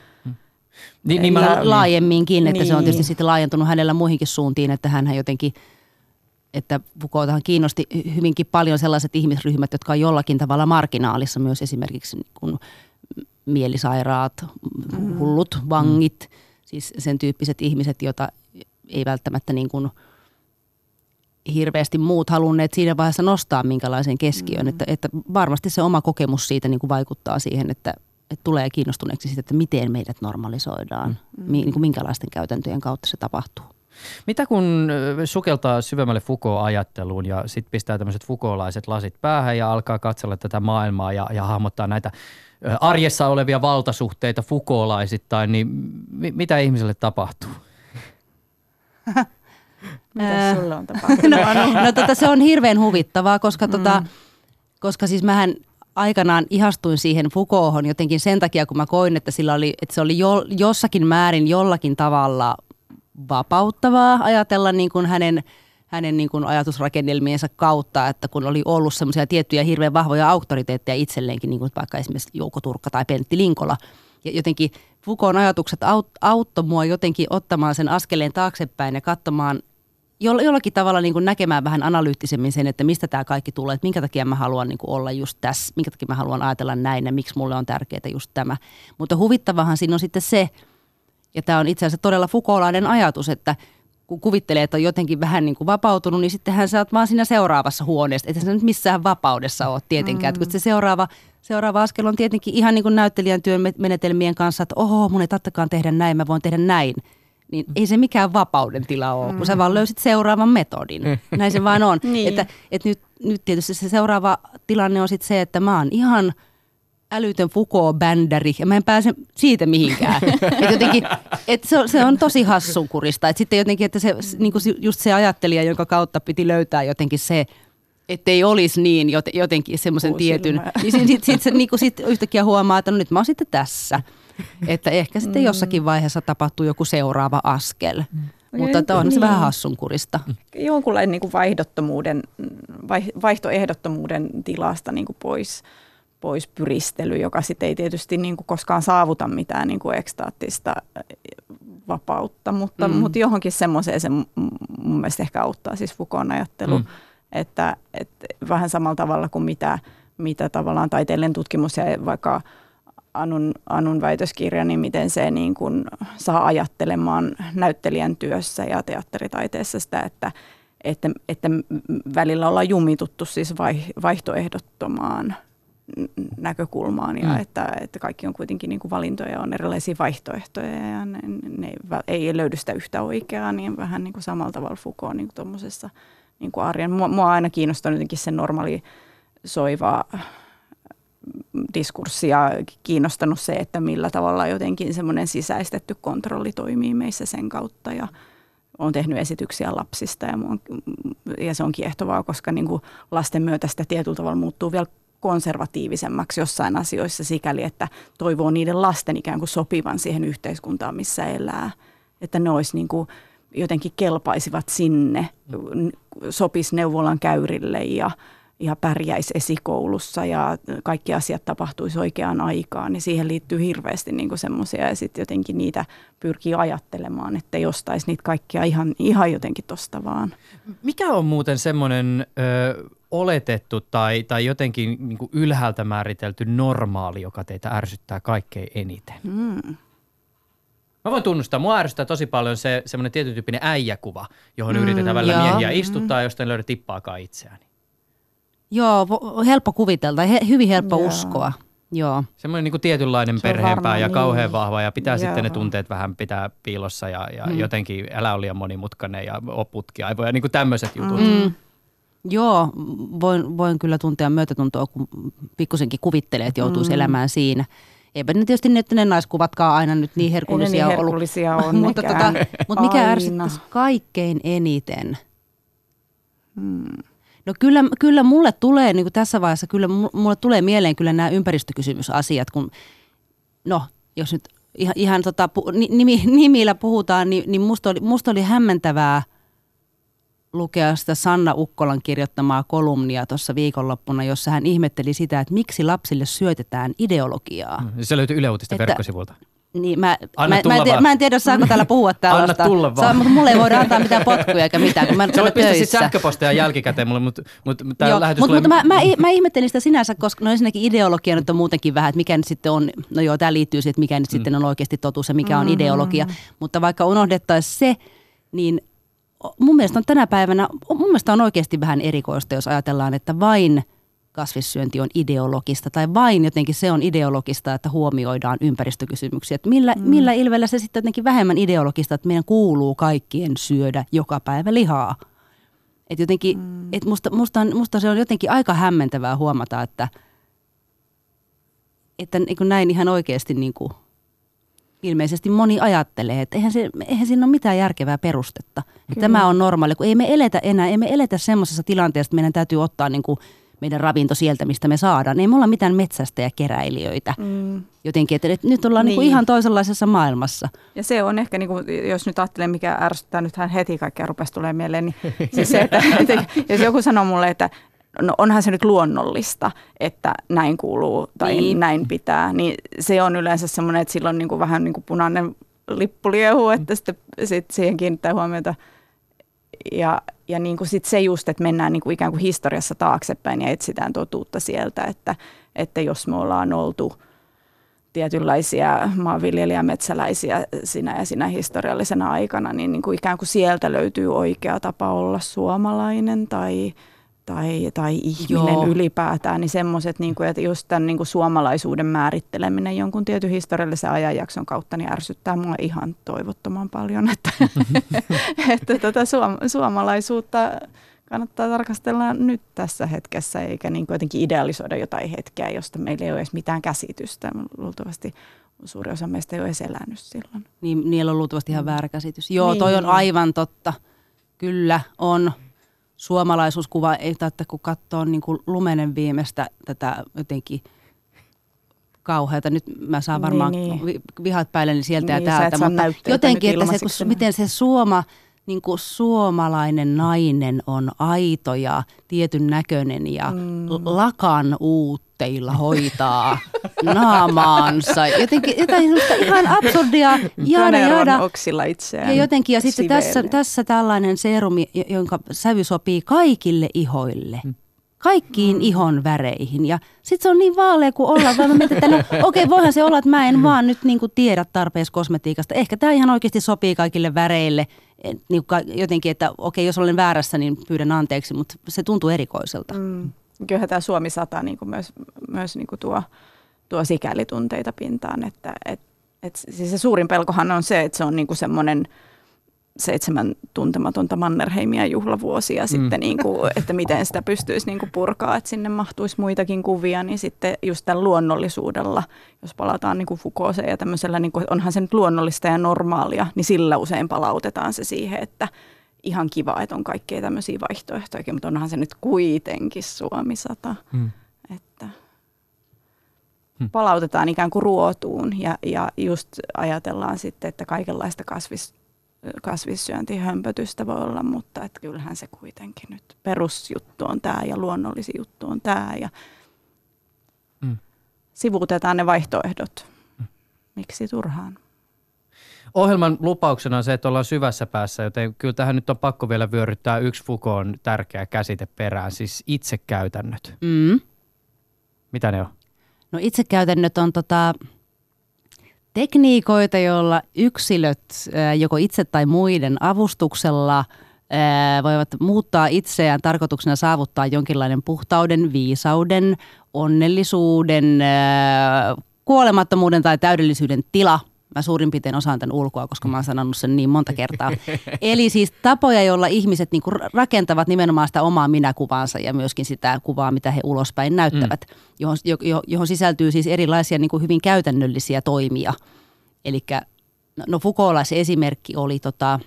Laajemminkin, että se on tietysti sitten laajentunut hänellä muihinkin suuntiin, että hänhän jotenkin, että Foucaultahan kiinnosti hyvinkin paljon sellaiset ihmisryhmät, jotka on jollakin tavalla marginaalissa, myös esimerkiksi niin mielisairaat, hullut, vangit, siis sen tyyppiset ihmiset, joita ei välttämättä niin kuin hirveästi muut halunneet siinä vaiheessa nostaa minkälaisen keskiön, että varmasti se oma kokemus siitä niin kuin vaikuttaa siihen, että tulee kiinnostuneeksi siitä, että miten meidät normalisoidaan, niin kuin minkälaisten käytäntöjen kautta se tapahtuu. Mitä kun sukeltaa syvemmälle Foucault-ajatteluun ja sitten pistää tämmöiset Foucaultlaiset lasit päähän ja alkaa katsella tätä maailmaa ja hahmottaa näitä arjessa olevia valtasuhteita Foucaultlaisittain, niin mitä ihmiselle tapahtuu? Mitä sulle on tapahtunut? Se on hirveän huvittavaa, koska siis mähän aikanaan ihastuin siihen Foucault'hon jotenkin sen takia, kun mä koin, että se oli jossakin määrin jollakin tavalla vapauttavaa ajatella niin kuin hänen niin kuin ajatusrakennelmiensa kautta, että kun oli ollut semmoisia tiettyjä hirveän vahvoja auktoriteetteja itselleenkin, niin kuin vaikka esimerkiksi Jouko Turkka tai Pentti Linkola. Ja jotenkin Foucaultin ajatukset auttoi mua jotenkin ottamaan sen askeleen taaksepäin ja katsomaan jollakin tavalla niin kuin näkemään vähän analyyttisemmin sen, että mistä tämä kaikki tulee, että minkä takia mä haluan niin kuin olla just tässä, minkä takia mä haluan ajatella näin ja miksi mulle on tärkeää just tämä. Mutta huvittavahan siinä on sitten se, ja tämä on itse asiassa todella Foucaultlainen ajatus, että kun kuvittelee, että on jotenkin vähän niin kuin vapautunut, niin sittenhän sä oot vaan siinä seuraavassa huoneessa. Että sä nyt missään vapaudessa oot tietenkään. Kun se seuraava askel on tietenkin ihan niin kuin näyttelijän työn menetelmien kanssa, että mun ei tarvitsekaan tehdä näin, mä voin tehdä näin. Niin ei se mikään vapauden tila ole, kun sä vaan löysit seuraavan metodin. Näin se vaan on. Niin. Että nyt tietysti se seuraava tilanne on sitten se, että mä oon ihan älytön Foucault-bändäri ja mä en pääse siitä mihinkään. Se on tosi hassunkurista. Sitten jotenkin, että se, niin kuin just se ajattelija, jonka kautta piti löytää jotenkin se, ettei olisi niin jotenkin semmoisen tietyn. Niin sitten niin sit yhtäkkiä huomaa, että no nyt mä oon sitten tässä. Että ehkä sitten jossakin vaiheessa tapahtuu joku seuraava askel. Mutta on se vähän hassunkurista. Jonkunlainen niin kuin vaihtoehdottomuuden tilasta niin kuin pois pyristely, joka sitten ei tietysti niin kuin koskaan saavuta mitään niin kuin ekstaattista vapautta, mutta johonkin semmoiseen se mun mielestä ehkä auttaa siis Foucaultin ajattelu, että vähän samalla tavalla kuin mitä tavallaan taiteellinen tutkimus ja vaikka Anun väitöskirja, niin miten se niin kuin saa ajattelemaan näyttelijän työssä ja teatteritaiteessa sitä, että välillä ollaan jumituttu siis vaihtoehdottomaan näkökulmaan ja että kaikki on kuitenkin niin kuin valintoja, on erilaisia vaihtoehtoja ja ne ei löydy sitä yhtä oikeaa, niin vähän niin kuin samalla tavalla Foucault niin kuin tuommoisessa niin kuin arjen. Mua on aina kiinnostanut jotenkin se normalisoiva diskurssi ja kiinnostanut se, että millä tavalla jotenkin semmoinen sisäistetty kontrolli toimii meissä sen kautta ja olen tehnyt esityksiä lapsista ja se on kiehtovaa, koska niin kuin lasten myötä sitä tietyllä tavalla muuttuu vielä konservatiivisemmaksi jossain asioissa sikäli, että toivoo niiden lasten ikään kuin sopivan siihen yhteiskuntaan, missä elää. Että ne olisi niin kuin jotenkin kelpaisivat sinne, sopisi neuvolan käyrille ja pärjäisi esikoulussa ja kaikki asiat tapahtuisi oikeaan aikaan. Niin siihen liittyy hirveästi niin kuin semmoisia ja sitten jotenkin niitä pyrkii ajattelemaan, että ei ostaisi niitä kaikkia ihan jotenkin tosta vaan. Mikä on muuten semmoinen oletettu tai jotenkin niin kuin ylhäältä määritelty normaali, joka teitä ärsyttää kaikkein eniten? Mä voin tunnustaa, mua ärsyttää tosi paljon se semmoinen tietyn tyyppinen äijäkuva, johon yritetään välillä miehiä istuttaa, josta en löydä tippaakaan itseäni. Joo, helppo kuvitella, hyvin helppo uskoa. Joo. Semmoinen niin kuin tietynlainen perheenpää ja kauhean vahva ja pitää sitten ne tunteet vähän pitää piilossa ja jotenkin älä ole liian monimutkainen ja oputki aivoja, niin kuin tämmöiset jutut. Joo, voin kyllä tuntea myötätuntoa, kun pikkusenkin kuvittelee, että joutuisi elämään siinä. Eipä ne tietysti ne naiskuvatkaan aina nyt niin herkullisia ollut. Mutta mikä ärsyttäisi kaikkein eniten? No kyllä mulle tulee niin kuin tässä vaiheessa, kyllä mulle tulee mieleen kyllä nämä ympäristökysymysasiat, kun no jos nyt ihan nimillä puhutaan, niin musta oli hämmentävää lukea sitä Sanna Ukkolan kirjoittamaa kolumnia tuossa viikonloppuna, jossa hän ihmetteli sitä, että miksi lapsille syötetään ideologiaa. Se löytyy Yle Uutisten verkkosivuilta. Niin, mä en tiedä, saako täällä puhua tällaista. Anna tulla vaan. Mutta mulle ei voida antaa mitään potkuja eikä mitään, kun mä en ole töissä. Sitten sähköpostia jälkikäteen mulle, mutta tämä lähetys tulee... Mutta mä ihmettelin sitä sinänsä, koska no ensinnäkin ideologia nyt on muutenkin vähän, että mikä nyt sitten on, no joo, tämä liittyy siihen, että mikä nyt sitten on oikeasti totuus ja mikä on ideologia. Mutta vaikka unohdettaisiin se, niin mun mielestä on tänä päivänä, on oikeasti vähän erikoista, jos ajatellaan, että vain kasvissyönti on ideologista tai vain jotenkin se on ideologista, että huomioidaan ympäristökysymyksiä. Että millä ilvellä se sitten jotenkin vähemmän ideologista, että meidän kuuluu kaikkien syödä joka päivä lihaa. Että jotenkin, että musta se on jotenkin aika hämmentävää huomata, että niin kuin näin ihan oikeasti niin kuin ilmeisesti moni ajattelee, että eihän siinä ole mitään järkevää perustetta. Että tämä on normaali, kun ei me eletä semmoisessa tilanteessa, että meidän täytyy ottaa niin kuin meidän ravinto sieltä, mistä me saadaan. Ei me olla mitään metsästäjäkeräilijöitä. Jotenkin, että nyt ollaan niin kuin ihan toisenlaisessa maailmassa. Ja se on ehkä, niin kuin, jos nyt ajattelee, mikä ärsyttää, nythän heti kaikkea rupesi tulemaan mieleen, niin siis se, että jos joku sanoo mulle, että no onhan se nyt luonnollista, että näin kuuluu tai näin pitää, niin se on yleensä semmoinen, että silloin niin kuin vähän niin kuin punainen lippu liehuu, että sitten siihen kiinnittää huomiota. Ja niin kuin sit se just, että mennään niin kuin ikään kuin historiassa taaksepäin ja etsitään totuutta sieltä, että jos me ollaan oltu tietynlaisia maanviljelijämetsäläisiä sinä historiallisena aikana, niin kuin ikään kuin sieltä löytyy oikea tapa olla suomalainen tai ihminen ylipäätään, niin semmoiset, niin kuin, että just tämän niin kuin suomalaisuuden määritteleminen jonkun tietyn historiallisen ajanjakson kautta niin ärsyttää mua ihan toivottoman paljon, että tätä suomalaisuutta kannattaa tarkastella nyt tässä hetkessä, eikä niin kuin jotenkin idealisoida jotain hetkeä, josta meillä ei ole edes mitään käsitystä. Luultavasti suuri osa meistä ei ole edes elänyt silloin. Niin, niillä on luultavasti ihan väärä käsitys. Joo, toi on aivan totta. Kyllä on. Suomalaisuuskuva ei tarvitse, kun katsoo niin kuin lumenen viimeistä tätä jotenkin kauheata. Nyt mä saan varmaan vihat päälleni sieltä ja täältä, mutta jotenkin, että se, miten se niin kuin suomalainen nainen on aito ja tietyn näköinen ja lakan uutteilla hoitaa naamaansa. Jotenkin jotain ihan absurdia, jaada. Oksilla itseään. Ja jotenkin, ja sitten tässä tällainen seerumi, jonka sävy sopii kaikille ihoille. Kaikkiin ihon väreihin. Ja sitten se on niin vaalea kuin ollaan. Vaan mä mietin, että okei, voihan se olla, että mä en vaan nyt niin kuin tiedä tarpeeksi kosmetiikasta. Ehkä tämä ihan oikeasti sopii kaikille väreille. Niin jotenkin, että okei, jos olen väärässä, niin pyydän anteeksi, mutta se tuntuu erikoiselta. Kyllähän tämä Suomi 100 niin kuin myös niin kuin tuo sikäli tunteita pintaan. Että siis se suurin pelkohan on se, että se on niin kuin semmoinen 7 tuntematonta Mannerheimia juhlavuosia sitten, niin kuin, että miten sitä pystyisi niin kuin purkaa, että sinne mahtuisi muitakin kuvia, niin sitten just tämän luonnollisuudella, jos palataan niin kuin Foucaultseen ja tämmöisellä, niin kuin, onhan se nyt luonnollista ja normaalia, niin sillä usein palautetaan se siihen, että ihan kiva, että on kaikkea tämmöisiä vaihtoehtoja, mutta onhan se nyt kuitenkin Suomi 100, että palautetaan ikään kuin ruotuun ja just ajatellaan sitten, että kaikenlaista kasvissyöntihömpötystä voi olla, mutta että kyllähän se kuitenkin nyt perusjuttu on tämä ja luonnollisin juttu on tämä ja sivuutetaan ne vaihtoehdot. Miksi turhaan? Ohjelman lupauksena on se, että ollaan syvässä päässä, joten kyllä tähän nyt on pakko vielä vyöryttää yksi Foucaultin tärkeä käsite perään, siis itsekäytännöt. Mitä ne on? No itsekäytännöt on tekniikoita, joilla yksilöt joko itse tai muiden avustuksella voivat muuttaa itseään tarkoituksena saavuttaa jonkinlainen puhtauden, viisauden, onnellisuuden, kuolemattomuuden tai täydellisyyden tila. Mä suurin piirtein osaan tämän ulkoa, koska mä oon sanonut sen niin monta kertaa. Eli siis tapoja, joilla ihmiset niinku rakentavat nimenomaan sitä omaa minäkuvaansa ja myöskin sitä kuvaa, mitä he ulospäin näyttävät, johon sisältyy siis erilaisia niinku hyvin käytännöllisiä toimia. Eli Foucaultlaisen esimerkki oli,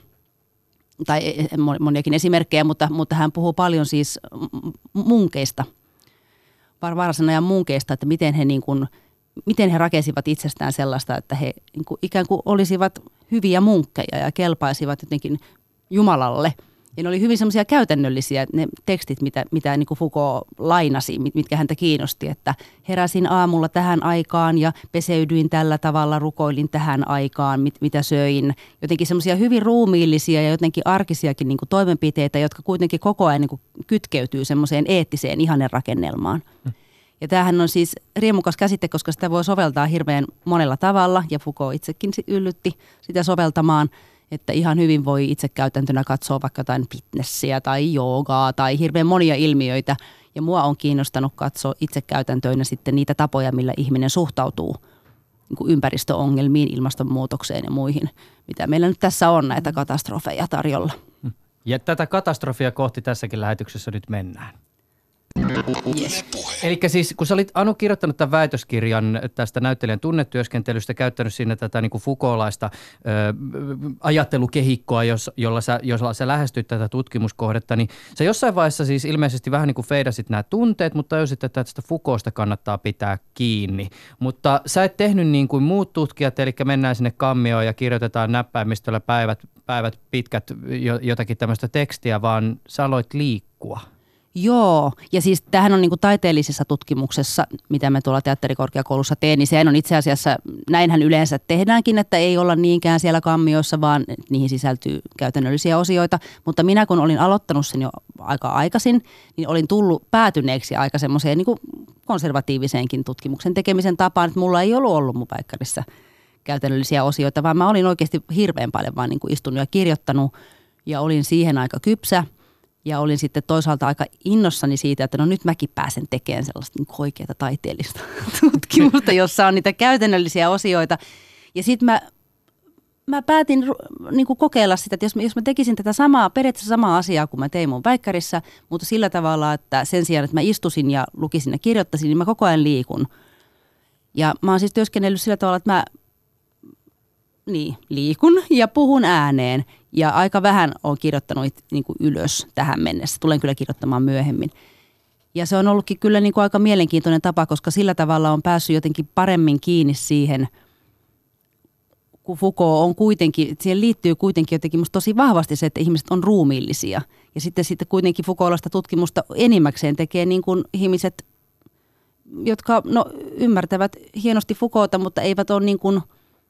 tai moniakin esimerkkejä, mutta hän puhuu paljon siis munkeista, varhaisen ajan munkeista, että miten he rakensivat itsestään sellaista, että he ikään kuin olisivat hyviä munkkeja ja kelpaisivat jotenkin Jumalalle. Ja ne oli hyvin semmoisia käytännöllisiä ne tekstit, mitä niin kuin Foucault lainasi, mitkä häntä kiinnosti, että heräsin aamulla tähän aikaan ja peseydyin tällä tavalla, rukoilin tähän aikaan, mitä söin. Jotenkin semmoisia hyvin ruumiillisia ja jotenkin arkisiakin niin kuin toimenpiteitä, jotka kuitenkin koko ajan niin kuin kytkeytyy semmoiseen eettiseen ihannerakennelmaan. Ja tämähän on siis riemukas käsite, koska sitä voi soveltaa hirveän monella tavalla, ja Foucault itsekin yllytti sitä soveltamaan, että ihan hyvin voi itsekäytäntönä katsoa vaikka jotain fitnessiä tai joogaa tai hirveän monia ilmiöitä. Ja mua on kiinnostanut katsoa itsekäytäntöinä sitten niitä tapoja, millä ihminen suhtautuu niin kuin ympäristöongelmiin, ilmastonmuutokseen ja muihin, mitä meillä nyt tässä on näitä katastrofeja tarjolla. Ja tätä katastrofia kohti tässäkin lähetyksessä nyt mennään. Yes. Eli siis kun sä olit Anu kirjoittanut tämän väitöskirjan tästä näyttelijän tunnetyöskentelystä, käyttänyt siinä tätä niin kuin Foucaultlaista ajattelukehikkoa, jolla sä lähestyt tätä tutkimuskohdetta, niin sä jossain vaiheessa siis ilmeisesti vähän niin kuin feidasit nämä tunteet, mutta tajusit, että tästä Foucaultsta kannattaa pitää kiinni. Mutta sä et tehnyt niin kuin muut tutkijat, eli mennään sinne kammioon ja kirjoitetaan näppäimistöllä päivät pitkät jotakin tämmöistä tekstiä, vaan sä aloit liikkua. Joo, ja siis tämähän on niin kuin taiteellisessa tutkimuksessa, mitä me tuolla teatterikorkeakoulussa teen, niin sehän on itse asiassa, näinhän yleensä tehdäänkin, että ei olla niinkään siellä kammioissa, vaan niihin sisältyy käytännöllisiä osioita. Mutta minä kun olin aloittanut sen jo aika aikaisin, niin olin tullut päätyneeksi aika semmoiseen niin kuin konservatiiviseenkin tutkimuksen tekemisen tapaan, että mulla ei ollut mun väikkärissä käytännöllisiä osioita, vaan mä olin oikeasti hirveän paljon vaan niin kuin istunut ja kirjoittanut ja olin siihen aika kypsä. Ja olin sitten toisaalta aika innossani siitä, että no nyt mäkin pääsen tekemään sellaista niin oikeaa taiteellista tutkimusta, jossa on niitä käytännöllisiä osioita. Ja sitten mä päätin niin kuin kokeilla sitä, että jos mä tekisin tätä periaatteessa samaa asiaa kuin mä tein mun väikkärissä, mutta sillä tavalla, että sen sijaan, että mä istusin ja lukisin ja kirjoittaisin, niin mä koko ajan liikun. Ja mä oon siis työskennellyt sillä tavalla, että mä liikun ja puhun ääneen. Ja aika vähän olen kirjoittanut niin kuin ylös tähän mennessä. Tulen kyllä kirjoittamaan myöhemmin. Ja se on ollutkin kyllä niin kuin aika mielenkiintoinen tapa, koska sillä tavalla on päässyt jotenkin paremmin kiinni siihen, kun Foucault on kuitenkin, siihen liittyy kuitenkin jotenkin musta tosi vahvasti se, että ihmiset on ruumiillisia. Ja sitten kuitenkin Foucaultista tutkimusta enimmäkseen tekee niin kuin ihmiset, jotka ymmärtävät hienosti Foucaulta, mutta eivät ole niin kuin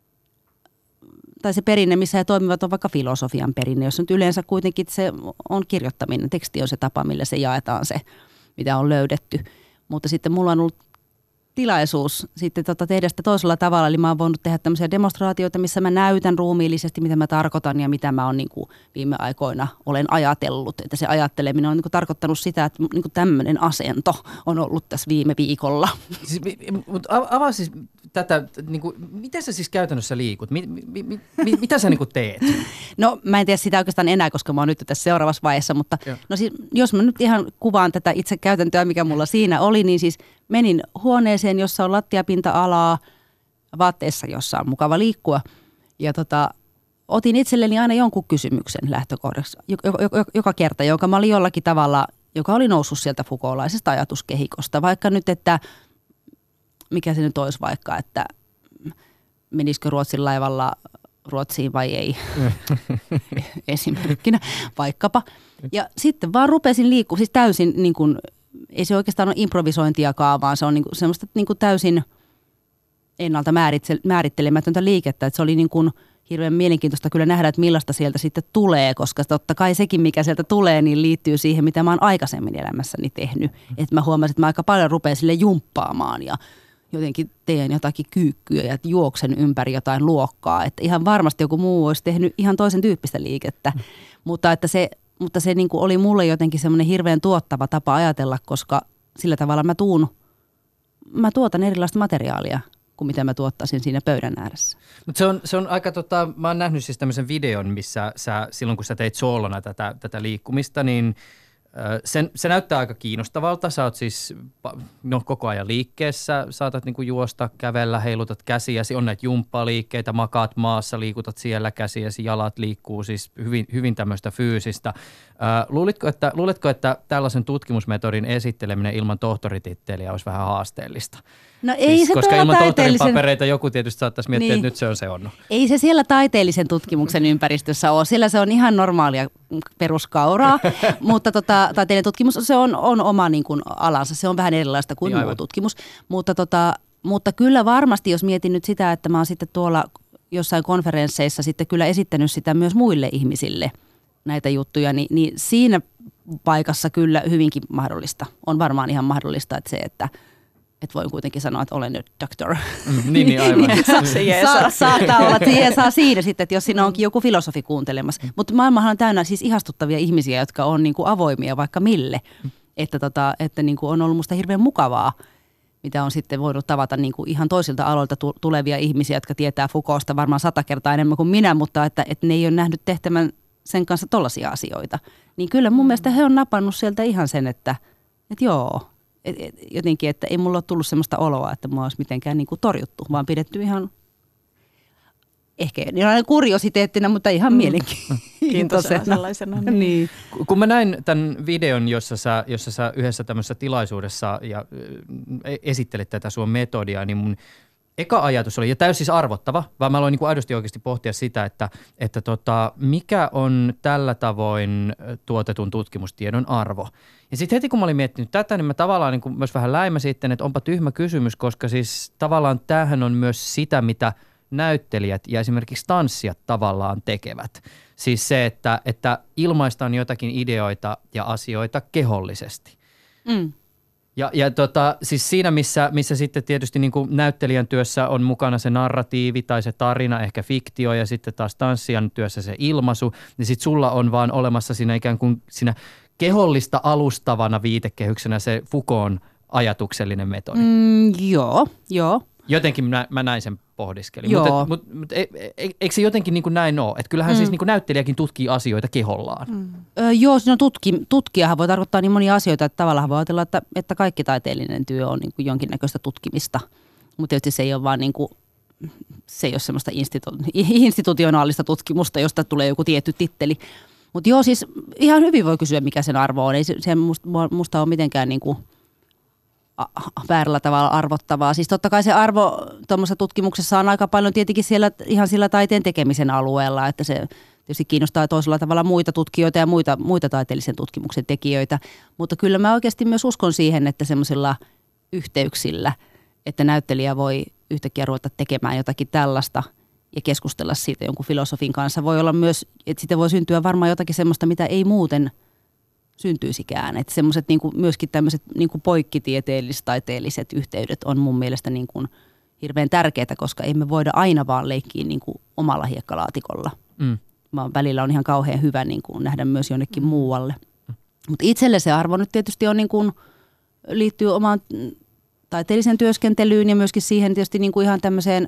tai se perinne, missä he toimivat, on vaikka filosofian perinne, jos nyt yleensä kuitenkin se on kirjoittaminen. Teksti on se tapa, millä se jaetaan se, mitä on löydetty. Mutta sitten mulla on ollut tilaisuus sitten tehdä sitä toisella tavalla, eli mä oon voinut tehdä tämmöisiä demonstraatioita, missä mä näytän ruumiillisesti, mitä mä tarkoitan ja mitä mä oon niin kuin viime aikoina olen ajatellut. Että se ajatteleminen on niin kuin tarkoittanut sitä, että niin kuin tämmöinen asento on ollut tässä viime viikolla. Mutta avaa siis tätä, niin kuin, miten sä siis käytännössä liikut? Mitä sä niin kuin teet? No mä en tiedä sitä oikeastaan enää, koska mä oon nyt tässä seuraavassa vaiheessa, mutta no siis, jos mä nyt ihan kuvaan tätä itse käytäntöä, mikä mulla siinä oli, niin siis menin huoneeseen, jossa on lattiapinta-alaa, vaatteessa, jossa on mukava liikkua ja otin itselleni aina jonkun kysymyksen lähtökohdaksi joka kerta, jonka mä olin jollakin tavalla, joka oli noussut sieltä Foucaultlaisesta ajatuskehikosta, vaikka nyt, että mikä se nyt olisi vaikka, että menisikö Ruotsin laivalla Ruotsiin vai ei, esimerkkinä vaikkapa. Ja sitten vaan rupesin liikkua, siis täysin, niin kuin, ei se oikeastaan ole improvisointiakaan, vaan se on niin kuin, semmoista niin kuin täysin ennalta määrittelemätöntä liikettä, että se oli niin kuin hirveän mielenkiintoista kyllä nähdä, että millaista sieltä sitten tulee, koska totta kai sekin, mikä sieltä tulee, niin liittyy siihen, mitä mä oon aikaisemmin elämässäni tehnyt. Että mä huomasin, että mä aika paljon rupean sille jumppaamaan ja jotenkin teen jotakin kyykkyä ja juoksen ympäri jotain luokkaa. Että ihan varmasti joku muu olisi tehnyt ihan toisen tyyppistä liikettä, mutta se niin kuin oli mulle jotenkin semmoinen hirveän tuottava tapa ajatella, koska sillä tavalla mä tuotan erilaista materiaalia kuin mitä mä tuottaisin siinä pöydän ääressä. Mutta se on aika, mä oon nähnyt siis tämmöisen videon, missä silloin kun sä teit soolona tätä liikkumista, niin se näyttää aika kiinnostavalta. Sä oot siis koko ajan liikkeessä, saatat niinku juosta, kävellä, heilutat käsiäsi, on näitä jumppaliikkeitä, makaat maassa, liikutat siellä käsiäsi, jalat liikkuu, siis hyvin tämmöistä fyysistä. Luuletko, että tällaisen tutkimusmetodin esitteleminen ilman tohtorititteliä olisi vähän haasteellista? No ei siis, se koska ilman tohtorin papereita joku tietysti saattaisi miettiä, niin, että nyt se on se onnu. Ei se siellä taiteellisen tutkimuksen ympäristössä ole. Siellä se on ihan normaalia peruskauraa, mutta taiteellinen tutkimus se on oma niin kuin alansa. Se on vähän erilaista kuin muu tutkimus. Mutta kyllä varmasti, jos mietin nyt sitä, että mä oon sitten tuolla jossain konferensseissa sitten kyllä esittänyt sitä myös muille ihmisille näitä juttuja, niin siinä paikassa kyllä hyvinkin mahdollista. On varmaan ihan mahdollista, että se, että voin kuitenkin sanoa, että olen nyt doctor. Niin aivan. Saattaa olla, että se jeesaa siinä sitten, että jos siinä onkin joku filosofi kuuntelemassa. Mutta maailmahan on täynnä siis ihastuttavia ihmisiä, jotka on niin kuin avoimia vaikka mille. Että niin kuin on ollut musta hirveän mukavaa, mitä on sitten voinut tavata niin kuin ihan toisilta aloilta tulevia ihmisiä, jotka tietää Foucaultsta varmaan 100 kertaa enemmän kuin minä, mutta että ne ei ole nähnyt tehtävän sen kanssa tollaisia asioita. Niin kyllä mun mielestä he on napannut sieltä ihan sen, että joo. Jotenkin, että ei mulla ole tullut sellaista oloa, että mua olisi mitenkään niin kuin torjuttu, vaan pidetty ihan, ehkä jollain kuriositeettina, mutta ihan mielenkiintoisena. Sellaisena. Niin. Kun mä näin tämän videon, jossa sä yhdessä tämmöisessä tilaisuudessa ja esittelit tätä sun metodia, niin mun eka ajatus oli, ja täysin siis arvottava, vaan mä aloin niin kuin aidosti oikeasti pohtia sitä, että mikä on tällä tavoin tuotetun tutkimustiedon arvo. Ja sitten heti kun mä olin miettinyt tätä, niin mä tavallaan niin kuin myös vähän läimäsin sitten, että onpa tyhmä kysymys, koska siis tavallaan tämähän on myös sitä, mitä näyttelijät ja esimerkiksi tanssijat tavallaan tekevät. Siis se, että ilmaistaan jotakin ideoita ja asioita kehollisesti. Ja siis siinä, missä sitten tietysti niin kuin näyttelijän työssä on mukana se narratiivi tai se tarina, ehkä fiktio ja sitten taas tanssijan työssä se ilmaisu, niin sitten sulla on vaan olemassa siinä ikään kuin siinä kehollista alustavana viitekehyksenä se Foucaultin ajatuksellinen metodi. Joo. Jotenkin mä näin sen pohdiskelin, mutta eikö se jotenkin niin kuin näin ole? Että kyllähän siis niin kuin näyttelijäkin tutkii asioita kehollaan. Joo, siinä tutkijahan voi tarkoittaa niin monia asioita, että tavallaan voi ajatella, että kaikki taiteellinen työ on niin kuin jonkinnäköistä tutkimista. Mutta tietysti se ei ole vaan niin kuin, se ei ole semmoista institutionaalista tutkimusta, josta tulee joku tietty titteli. Mutta joo, siis ihan hyvin voi kysyä, mikä sen arvo on. Ei se musta ole mitenkään niin kuin väärällä tavalla arvottavaa. Siis totta kai se arvo tuommoisessa tutkimuksessa on aika paljon tietenkin siellä ihan sillä taiteen tekemisen alueella, että se tietysti kiinnostaa toisella tavalla muita tutkijoita ja muita taiteellisen tutkimuksen tekijöitä. Mutta kyllä mä oikeasti myös uskon siihen, että semmoisilla yhteyksillä, että näyttelijä voi yhtäkkiä ruveta tekemään jotakin tällaista ja keskustella siitä jonkun filosofin kanssa. Voi olla myös, että siitä voi syntyä varmaan jotakin semmoista, mitä ei muuten syntyisikään. Että semmoiset niin kuin myöskin tämmöiset niin kuin poikkitieteellis-taiteelliset yhteydet on mun mielestä niin kuin hirveän tärkeitä, koska emme voida aina vaan leikkiä niin kuin omalla hiekkalaatikolla. Vaan välillä on ihan kauhean hyvä niin kuin nähdä myös jonnekin muualle. Mutta itselle se arvo nyt tietysti on niin kuin, liittyy omaan taiteelliseen työskentelyyn ja myöskin siihen tietysti niin kuin ihan tämmöiseen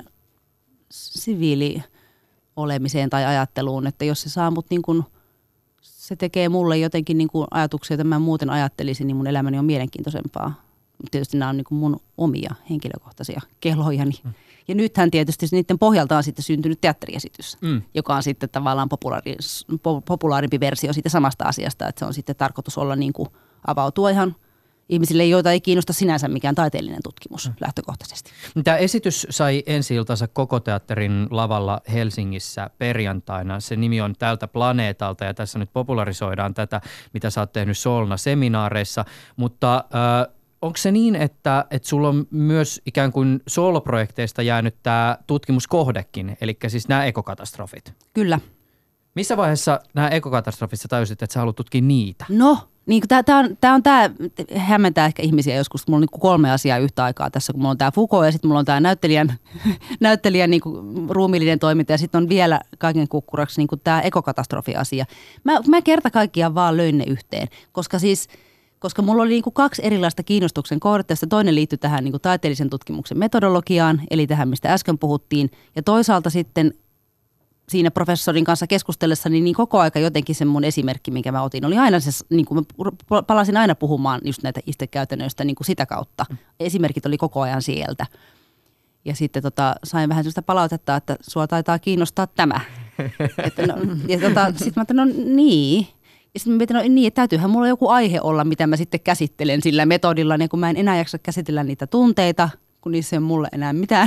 siviiliolemiseen tai ajatteluun, että jos se saa mut niin kuin, se tekee mulle jotenkin niin kuin ajatuksia, joita mä muuten ajattelisin, niin mun elämäni on mielenkiintoisempaa. Mutta tietysti nämä on niin kuin mun omia henkilökohtaisia kelojani. Ja nythän tietysti niiden pohjalta on sitten syntynyt teatteriesitys, joka on sitten tavallaan populaarimpi versio siitä samasta asiasta, että se on sitten tarkoitus olla niin kuin avautua ihan ihmisille, joita ei kiinnosta sinänsä mikään taiteellinen tutkimus lähtökohtaisesti. Tämä esitys sai ensi-iltansa Koko Teatterin lavalla Helsingissä perjantaina. Se nimi on Tältä planeetalta ja tässä nyt popularisoidaan tätä, mitä sä oot tehnyt Solna-seminaareissa. Mutta onko se niin, että sulla on myös ikään kuin sooloprojekteista jäänyt tämä tutkimuskohdekin, eli siis nämä ekokatastrofit? Kyllä. Missä vaiheessa nämä ekokatastrofissa tajusit, että sä haluat tutkia niitä? No, niin tämä hämmentää ehkä ihmisiä joskus. Mulla on niin 3 asiaa yhtä aikaa tässä, kun mulla on tämä Foucault ja sitten mulla on tämä näyttelijän niin ruumiillinen toiminta ja sitten on vielä kaiken kukkuraksi niin tämä ekokatastrofi-asia. Mä kerta kaikkiaan vaan löin ne yhteen, koska mulla oli niin 2 erilaista kiinnostuksen kohdetta. Toinen liittyi tähän niin taiteellisen tutkimuksen metodologiaan, eli tähän, mistä äsken puhuttiin. Ja toisaalta sitten siinä professorin kanssa keskustellessa, niin koko aika jotenkin se mun esimerkki, minkä mä otin, oli aina se, niin kuin mä palasin aina puhumaan just näitä istekäytännöistä niin kuin sitä kautta. Esimerkit oli koko ajan sieltä. Ja sitten sain vähän sellaista palautetta, että sua taitaa kiinnostaa tämä. Sitten mä ajattelin, no niin. Ja sitten mä mietin, no niin, että täytyyhän mulla joku aihe olla, mitä mä sitten käsittelen sillä metodilla, niin kun mä en enää jaksa käsitellä niitä tunteita, kun niissä ei ole mulle enää mitään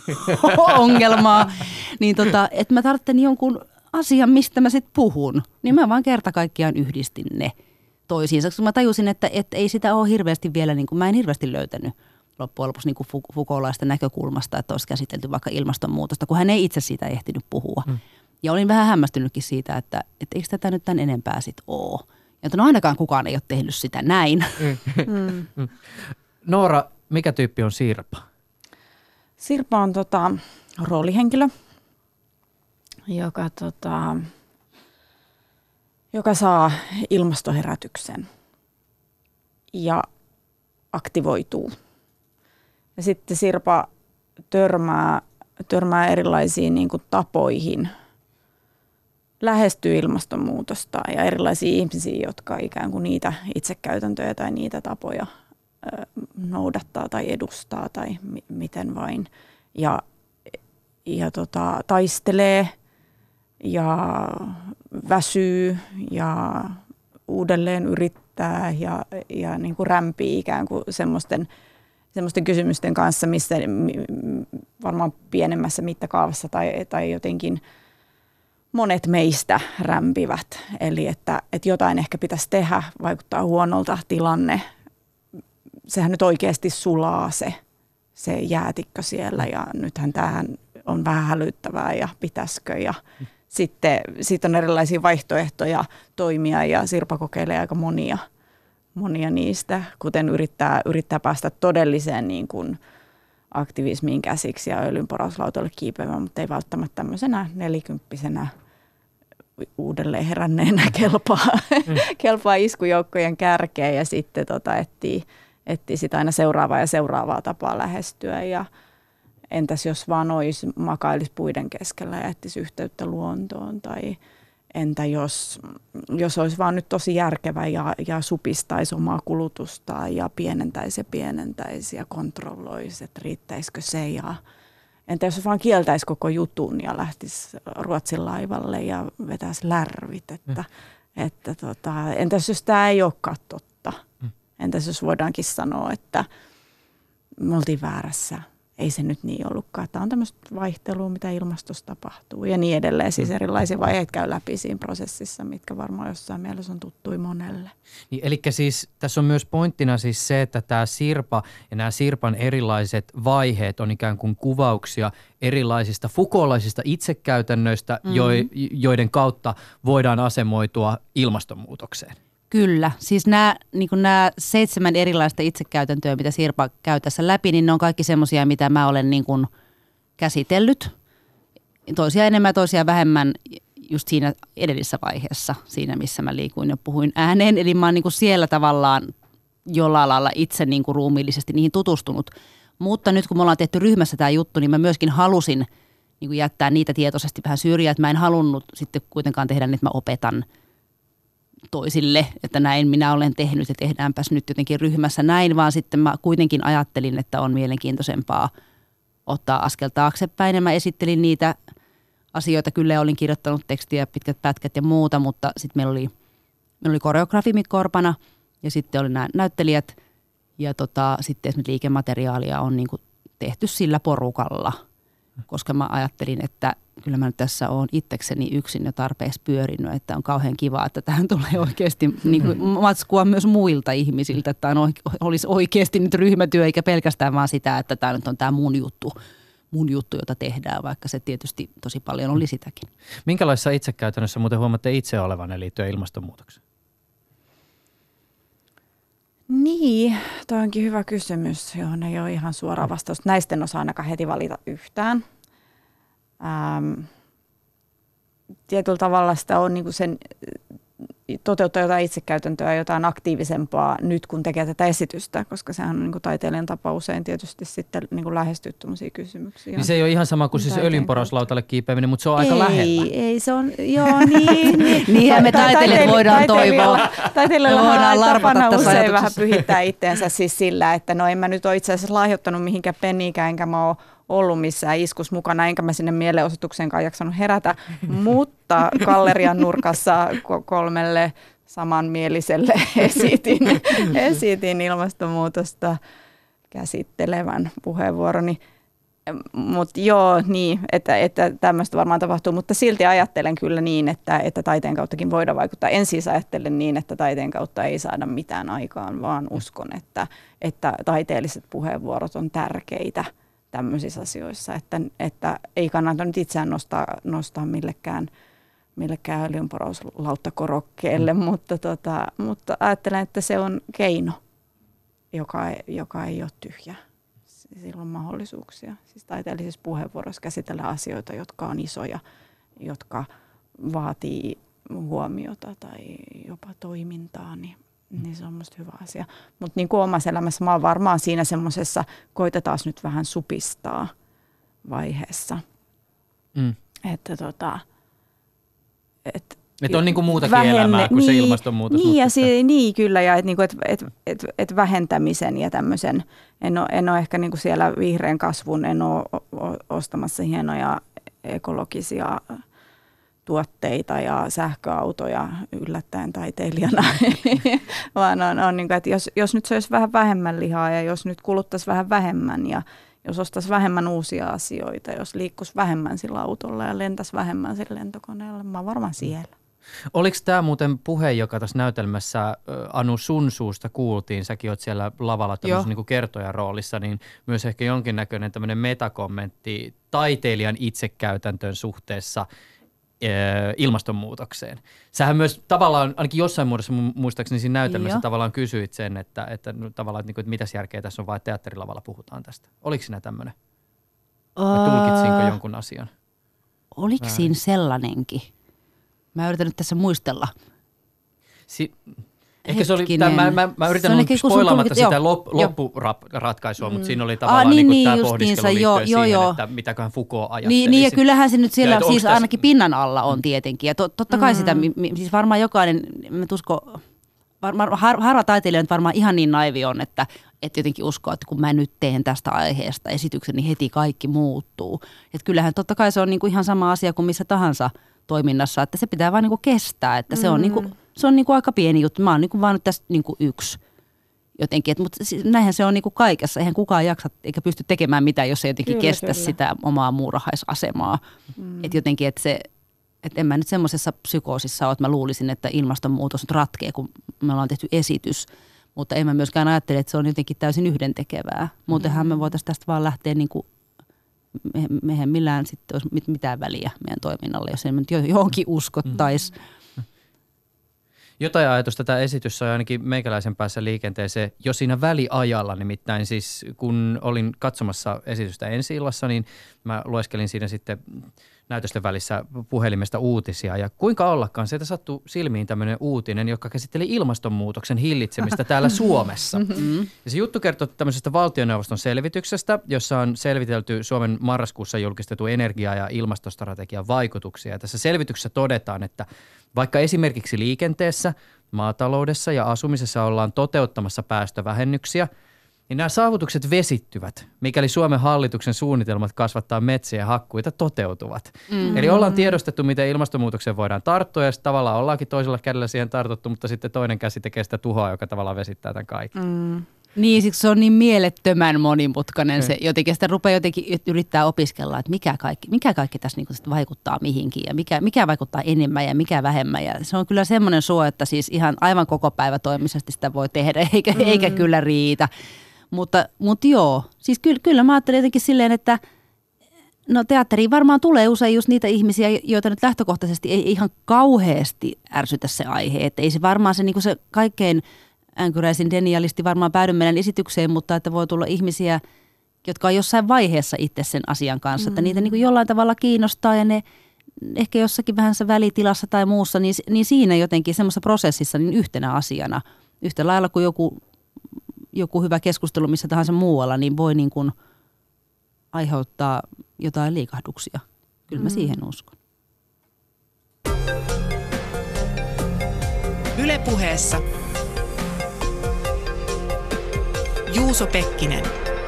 ongelmaa, niin että mä tarvitsen jonkun asian, mistä mä sitten puhun, niin mä vaan kerta kaikkiaan yhdistin ne toisiinsa. Koska mä tajusin, että ei sitä ole hirveästi vielä, niin kuin mä en hirveästi löytänyt loppujen lopuksi niin Foucaultlaista näkökulmasta, että olisi käsitelty vaikka ilmastonmuutosta, kun hän ei itse siitä ehtinyt puhua. Ja olin vähän hämmästynytkin siitä, että eikö tätä nyt tämän enempää sitten ole. Ja no ainakaan kukaan ei ole tehnyt sitä näin. Noora, mikä tyyppi on Sirpa? Sirpa on roolihenkilö, joka saa ilmastoherätyksen ja aktivoituu. Ja sitten Sirpa törmää erilaisiin niin kuin tapoihin lähestyy ilmastonmuutosta ja erilaisia ihmisiä, jotka ikään kuin niitä itsekäytäntöjä tai niitä tapoja noudattaa tai edustaa tai miten vain. Ja taistelee ja väsyy ja uudelleen yrittää ja niin kuin rämpii ikään kuin semmoisten kysymysten kanssa, missä varmaan pienemmässä mittakaavassa tai jotenkin monet meistä rämpivät. Eli että jotain ehkä pitäisi tehdä, vaikuttaa huonolta tilanne. Sehän nyt oikeasti sulaa se jäätikkö siellä ja nythän tämähän on vähän hälyttävää ja pitäisikö ja sitten on erilaisia vaihtoehtoja toimia ja Sirpa kokeilee aika monia niistä, kuten yrittää päästä todelliseen niin kuin aktivismiin käsiksi ja öljynporauslautoille kiipeämään, mutta ei välttämättä tämmöisenä 40-vuotiaana uudelleen heränneenä kelpaa iskujoukkojen kärkeen ja sitten etsii sitä aina seuraavaa tapaa lähestyä ja entäs jos vaan makailisi puiden keskellä ja etsisi yhteyttä luontoon tai entä jos olisi vaan nyt tosi järkevä ja supistaisi omaa kulutustaan ja pienentäisi ja kontrolloisi, että riittäisikö se ja entä jos vaan kieltäisi koko jutun ja lähtisi Ruotsin laivalle ja vetäisi lärvit, entäs jos tämä ei olekaan totta, entäs jos voidaankin sanoa, että me oltiin väärässä. Ei se nyt niin ollutkaan. Tämä on tämmöistä vaihtelua, mitä ilmastossa tapahtuu ja niin edelleen. Siis erilaisia vaiheita käy läpi siinä prosessissa, mitkä varmaan jossain mielessä on tuttui monelle. Niin, eli siis tässä on myös pointtina siis se, että tämä Sirpa ja nämä Sirpan erilaiset vaiheet on ikään kuin kuvauksia erilaisista Foucaultlaisista itsekäytännöistä, joiden kautta voidaan asemoitua ilmastonmuutokseen. Kyllä. Siis nämä 7 erilaista itsekäytäntöä, mitä Sirpa käy tässä läpi, niin ne on kaikki semmoisia, mitä mä olen niin kuin käsitellyt. Toisia enemmän, toisia vähemmän just siinä edellisessä vaiheessa, siinä missä mä liikuin ja puhuin ääneen. Eli mä oon niin kuin siellä tavallaan jollain lailla itse niin kuin ruumiillisesti niihin tutustunut. Mutta nyt kun me ollaan tehty ryhmässä tämä juttu, niin mä myöskin halusin niin kuin jättää niitä tietoisesti vähän syrjään. Että mä en halunnut sitten kuitenkaan tehdä, että mä opetan toisille, että näin minä olen tehnyt ja tehdäänpäs nyt jotenkin ryhmässä näin, vaan sitten mä kuitenkin ajattelin, että on mielenkiintoisempaa ottaa askel taaksepäin ja mä esittelin niitä asioita. Kyllä olin kirjoittanut tekstiä, pitkät pätkät ja muuta, mutta sitten meillä oli koreografi Mikko Orpana ja sitten oli nämä näyttelijät ja sitten esimerkiksi liikemateriaalia on niin kuin tehty sillä porukalla, koska mä ajattelin, että kyllä mä nyt tässä olen itsekseni yksin jo tarpeeksi pyörinyt, että on kauhean kiva, että tähän tulee oikeasti niin kuin matskua myös muilta ihmisiltä, että olisi oikeasti nyt ryhmätyö eikä pelkästään vaan sitä, että tämä nyt on tämä mun juttu, jota tehdään, vaikka se tietysti tosi paljon oli sitäkin. Minkälaisessa itsekäytännössä muuten huomaatte itse olevanne liittyen ilmastonmuutokseen? Niin, toi onkin hyvä kysymys, johon ei ole ihan suoraa vastausta. Näistä en osaa ainakaan heti valita yhtään. Tietyllä tavalla sitä on niin sen toteuttaa jotain itsekäytäntöä, jotain aktiivisempaa nyt, kun tekee tätä esitystä, koska sehän on niin taiteilijan tapa usein tietysti sitten niin lähestyä tuommoisia kysymyksiä. Niin se ei ole ihan sama kuin siis öljynporauslautalle kiipeäminen, mutta se on aika lähellä. Ei se on, joo niin. Niinhän me taiteilijat voidaan toivoa. Taiteilijoilla on tapana usein vähän pyhittää itteensä siis sillä, että no en mä nyt ole itse asiassa lahjoittanut mihinkään penniikään, enkä mä ole ollut missään iskus mukana, enkä mä sinne mielenosoitukseenkaan jaksanut herätä, mutta gallerian nurkassa 3 samanmieliselle esitin ilmastonmuutosta käsittelevän puheenvuoroni. Mutta joo, niin, että tämmöistä varmaan tapahtuu, mutta silti ajattelen kyllä niin, että taiteen kauttakin voidaan vaikuttaa. En siis ajattele niin, että taiteen kautta ei saada mitään aikaan, vaan uskon, että taiteelliset puheenvuorot on tärkeitä tämmöisissä asioissa, että ei kannata nyt itseään nostaa millekään öljynporauslauttakorokkeelle, mutta ajattelen, että se on keino, joka ei ole tyhjä. Sillä on mahdollisuuksia. Siis taiteellisissa puheenvuoroissa käsitellään asioita, jotka on isoja, jotka vaatii huomiota tai jopa toimintaa, niin se on musta hyvä asia. Mutta niin kuin omassa elämässä mä oon varmaan siinä semmoisessa, koitetaan nyt vähän supistaa vaiheessa. Että on niin kuin muutakin elämää kuin se ilmastonmuutos. Niin kyllä, ja että vähentämisen ja tämmöisen, en ole ehkä niin kuin siellä vihreän kasvun, en ole ostamassa hienoja ekologisia tuotteita ja sähköautoja yllättäen taiteilijana, vaan on niin kuin, että jos nyt söisi vähän vähemmän lihaa ja jos nyt kuluttaisi vähän vähemmän ja jos ostaisi vähemmän uusia asioita, jos liikkuisi vähemmän sillä autolla ja lentäisi vähemmän sillä lentokoneella, mä oon varmaan siellä. Oliko tämä muuten puhe, joka tässä näytelmässä Anu sun suusta kuultiin, säkin oot siellä lavalla tämmöisessä niin kuin kertojan roolissa, niin myös ehkä jonkinnäköinen tämmöinen metakommentti taiteilijan itsekäytäntöön suhteessa ilmastonmuutokseen. Sähän myös tavallaan, ainakin jossain muodossa muistaakseni siinä näytelmässä tavallaan kysyit sen, että tavallaan, että mitäs järkeä tässä on, vaan teatterilavalla puhutaan tästä. Oliko siinä tämmöinen? Vai tulkitsinko jonkun asian? Oliko siinä sellainenkin? Mä yritän nyt tässä muistella. Ehkä se oli, mä yritän olla spoilaamatta sitä loppuratkaisua, mutta siinä oli tavallaan tämä pohdiskelu liittyen siihen, että mitäköhän Foucault ajatteli. Niin ja kyllähän se nyt siellä siis ainakin pinnan alla on tietenkin. Ja totta kai sitä, siis varmaan jokainen, harva taiteilija nyt varmaan ihan niin naivi on, että jotenkin uskoo, että kun mä nyt teen tästä aiheesta esityksen, niin heti kaikki muuttuu. Että kyllähän totta kai se on niinku ihan sama asia kuin missä tahansa toiminnassa, että se pitää vaan niinku kestää, että se on niinku aika pieni juttu. Mä oon niinku vaan nyt tässä niinku yksi jotenkin, mutta näinhän se on niinku kaikessa. Eihän kukaan jaksa eikä pysty tekemään mitään, jos ei jotenkin kestä sitä omaa muurahaisasemaa. Että jotenkin, että en mä nyt semmoisessa psykoosissa ole, että mä luulisin, että ilmastonmuutos nyt ratkee, kun me ollaan tehty esitys. Mutta en mä myöskään ajattele, että se on jotenkin täysin yhdentekevää. Muutenhan me voitaisiin tästä vaan lähteä niinku mehän millään sitten olisi mitään väliä meidän toiminnalle, jos ei me nyt johonkin uskottaisi. Jotain ajatusta tämä esitys on ainakin meikäläisen päässä liikenteeseen jo siinä väliajalla, nimittäin siis kun olin katsomassa esitystä ensi-illassa, niin mä lueskelin siinä sitten näytösten välissä puhelimesta uutisia ja kuinka ollakaan, sieltä sattui silmiin tämmöinen uutinen, joka käsitteli ilmastonmuutoksen hillitsemistä täällä Suomessa. Ja se juttu kertoo tämmöisestä valtioneuvoston selvityksestä, jossa on selvitelty Suomen marraskuussa julkistettu energia- ja ilmastostrategian vaikutuksia. Ja tässä selvityksessä todetaan, että vaikka esimerkiksi liikenteessä, maataloudessa ja asumisessa ollaan toteuttamassa päästövähennyksiä, niin nämä saavutukset vesittyvät, mikäli Suomen hallituksen suunnitelmat kasvattaa metsiä ja hakkuita toteutuvat. Eli ollaan tiedostettu, miten ilmastonmuutokseen voidaan tarttua ja tavallaan ollaankin toisella kädellä siihen tartuttu, mutta sitten toinen käsi tekee sitä tuhoa, joka tavallaan vesittää tämän kaiken. Niin, siksi se on niin mielettömän monimutkainen se. Jotenkin sitä rupeaa jotenkin yrittää opiskella, että mikä kaikki tässä niin kuin vaikuttaa mihinkin ja mikä vaikuttaa enemmän ja mikä vähemmän. Ja se on kyllä semmoinen suo, että siis ihan aivan koko päivä toimisesti sitä voi tehdä, eikä kyllä riitä. Mutta joo, siis kyllä mä ajattelin jotenkin silleen, että no teatteriin varmaan tulee usein just niitä ihmisiä, joita nyt lähtökohtaisesti ei ihan kauheasti ärsytä se aihe. Että ei se varmaan se, niin kuin se kaikkein änkyräisin denialisti varmaan päädy meidän esitykseen, mutta että voi tulla ihmisiä, jotka on jossain vaiheessa itse sen asian kanssa. Että niitä niin kuin jollain tavalla kiinnostaa ja ne ehkä jossakin vähän välitilassa tai muussa, niin siinä jotenkin semmoisessa prosessissa niin yhtenä asiana, yhtä lailla kuin joku hyvä keskustelu missä tahansa muualla, niin voi niin kuin aiheuttaa jotain liikahduksia. Kyllä mä siihen uskon. Yle Puheessa Juuso Pekkinen.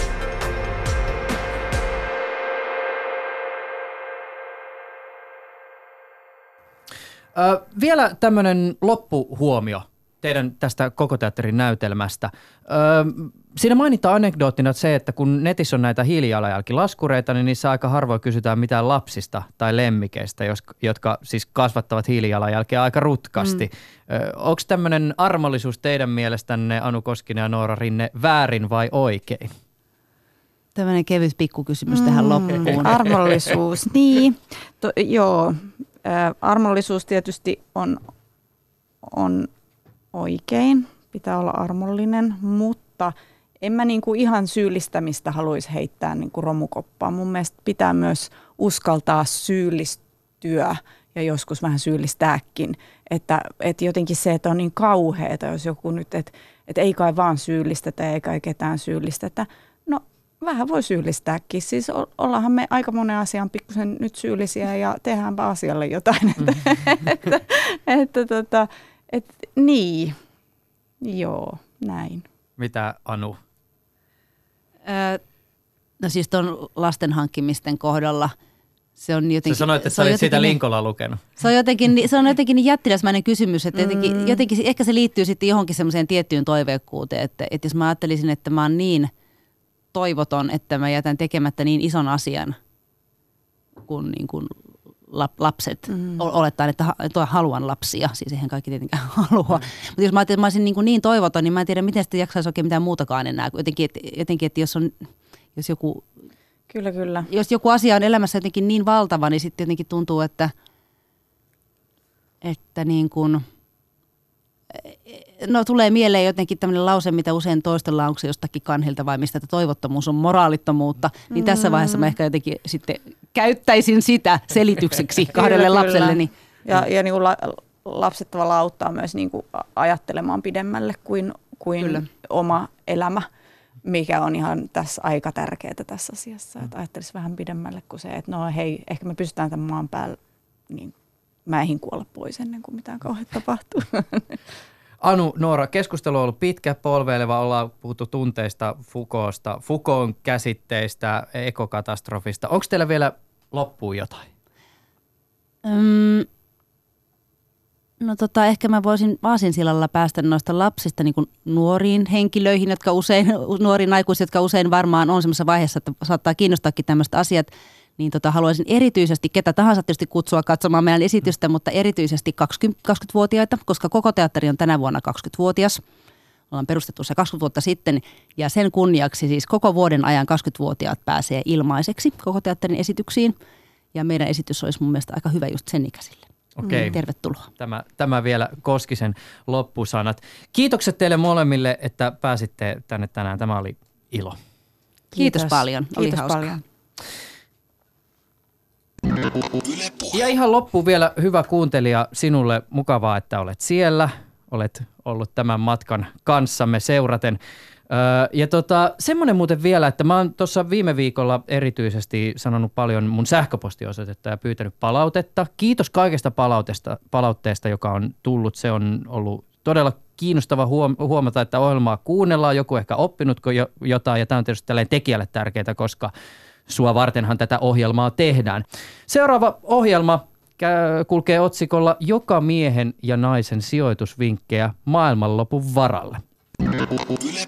Vielä tämmöinen loppuhuomio teidän tästä koko teatterin näytelmästä. Siinä mainitaan anekdoottina se, että kun netissä on näitä hiilijalanjälkilaskureita, niin niissä aika harvoin kysytään mitään lapsista tai lemmikeistä, jotka siis kasvattavat hiilijalanjälkeä aika rutkasti. Onko tämmöinen armollisuus teidän mielestänne, Anu Koskinen ja Noora Rinne, väärin vai oikein? Tämmöinen kevyt pikkukysymys tähän loppuun. Armollisuus, niin. Joo, armollisuus tietysti on oikein, pitää olla armollinen, mutta en mä niinku ihan syyllistämistä haluaisi heittää niinku romukoppaan. Mun mielestä pitää myös uskaltaa syyllistyä ja joskus vähän syyllistääkin. Että jotenkin se, että on niin kauheata, jos joku nyt, että ei kai vaan syyllistetä eikä kai ketään syyllistetä. No vähän voi syyllistääkin. Siis ollaanhan me aika monen asian pikkusen nyt syyllisiä ja tehdäänpä asialle jotain. Niin, joo, näin. Mitä Anu? No siis tuon lasten hankkimisten kohdalla Se on jotenkin, sä sanoit, että sä olit siitä Linkolla lukenut. Se on jotenkin niin jättiläismäinen kysymys, että jotenkin ehkä se liittyy sitten johonkin semmoiseen tiettyyn toiveikkuuteen, että jos mä ajattelisin, että mä oon niin toivoton, että mä jätän tekemättä niin ison asian kuin, lapset. Olettaen, että haluan lapsia, siis eihän kaikki tietenkään halua. Mutta jos mä ajattelin, että mä olisin niin toivoton, niin mä en tiedä, miten sitten jaksaisi oikein mitään muutakaan enää. Jotenkin että jos joku... Kyllä. Jos joku asia on elämässä jotenkin niin valtava, niin sitten jotenkin tuntuu, että niin kuin, no tulee mieleen jotenkin tämmöinen lause, mitä usein toistellaan, onko se jostakin kanhilta vai mistä, että toivottomuus on moraalittomuutta, niin tässä vaiheessa mä ehkä jotenkin sitten käyttäisin sitä selitykseksi kahdelle lapselleni. Ja niin kuin lapset tavallaan auttaa myös niin kuin ajattelemaan pidemmälle kuin oma elämä, mikä on ihan tässä aika tärkeää tässä asiassa, että ajattelisi vähän pidemmälle kuin se, että no hei, ehkä me pystytään tämän maan päällä, niin mä eihin kuolla pois ennen kuin mitään kauheaa tapahtuu. Anu, Noora, keskustelu on ollut pitkä, polveileva, ollaan puhuttu tunteista, Foucaultin käsitteistä, ekokatastrofista. Onko teillä vielä loppuun jotain? No ehkä mä voisin aasinsilalla päästä noista lapsista niin kuin nuoriin henkilöihin, nuoriin aikuisiin, jotka usein varmaan on semmoisessa vaiheessa, että saattaa kiinnostaakin tämmöiset asiat. Niin haluaisin erityisesti, ketä tahansa tietysti kutsua katsomaan meidän esitystä, mutta erityisesti 20-vuotiaita, koska koko teatteri on tänä vuonna 20-vuotias. Ollaan perustettu se 20 vuotta sitten ja sen kunniaksi siis koko vuoden ajan 20-vuotiaat pääsee ilmaiseksi koko teatterin esityksiin. Ja meidän esitys olisi mun mielestä aika hyvä just sen ikäisille. Okei. Tervetuloa. Tämä vielä Koskisen loppusanat. Kiitokset teille molemmille, että pääsitte tänne tänään. Tämä oli ilo. Kiitos paljon. Kiitos paljon. Ja ihan loppuun vielä, hyvä kuuntelija, sinulle mukavaa, että olet siellä. Olet ollut tämän matkan kanssamme seuraten. Ja semmoinen muuten vielä, että mä oon tuossa viime viikolla erityisesti sanonut paljon mun sähköpostiosoitetta ja pyytänyt palautetta. Kiitos kaikesta palautteesta, joka on tullut. Se on ollut todella kiinnostava huomata, että ohjelmaa kuunnellaan. Joku ehkä oppinutko jotain, ja tämä on tietysti tällainen tekijälle tärkeää, koska sua vartenhan tätä ohjelmaa tehdään. Seuraava ohjelma kulkee otsikolla Joka miehen ja naisen sijoitusvinkkejä maailmanlopun varalle.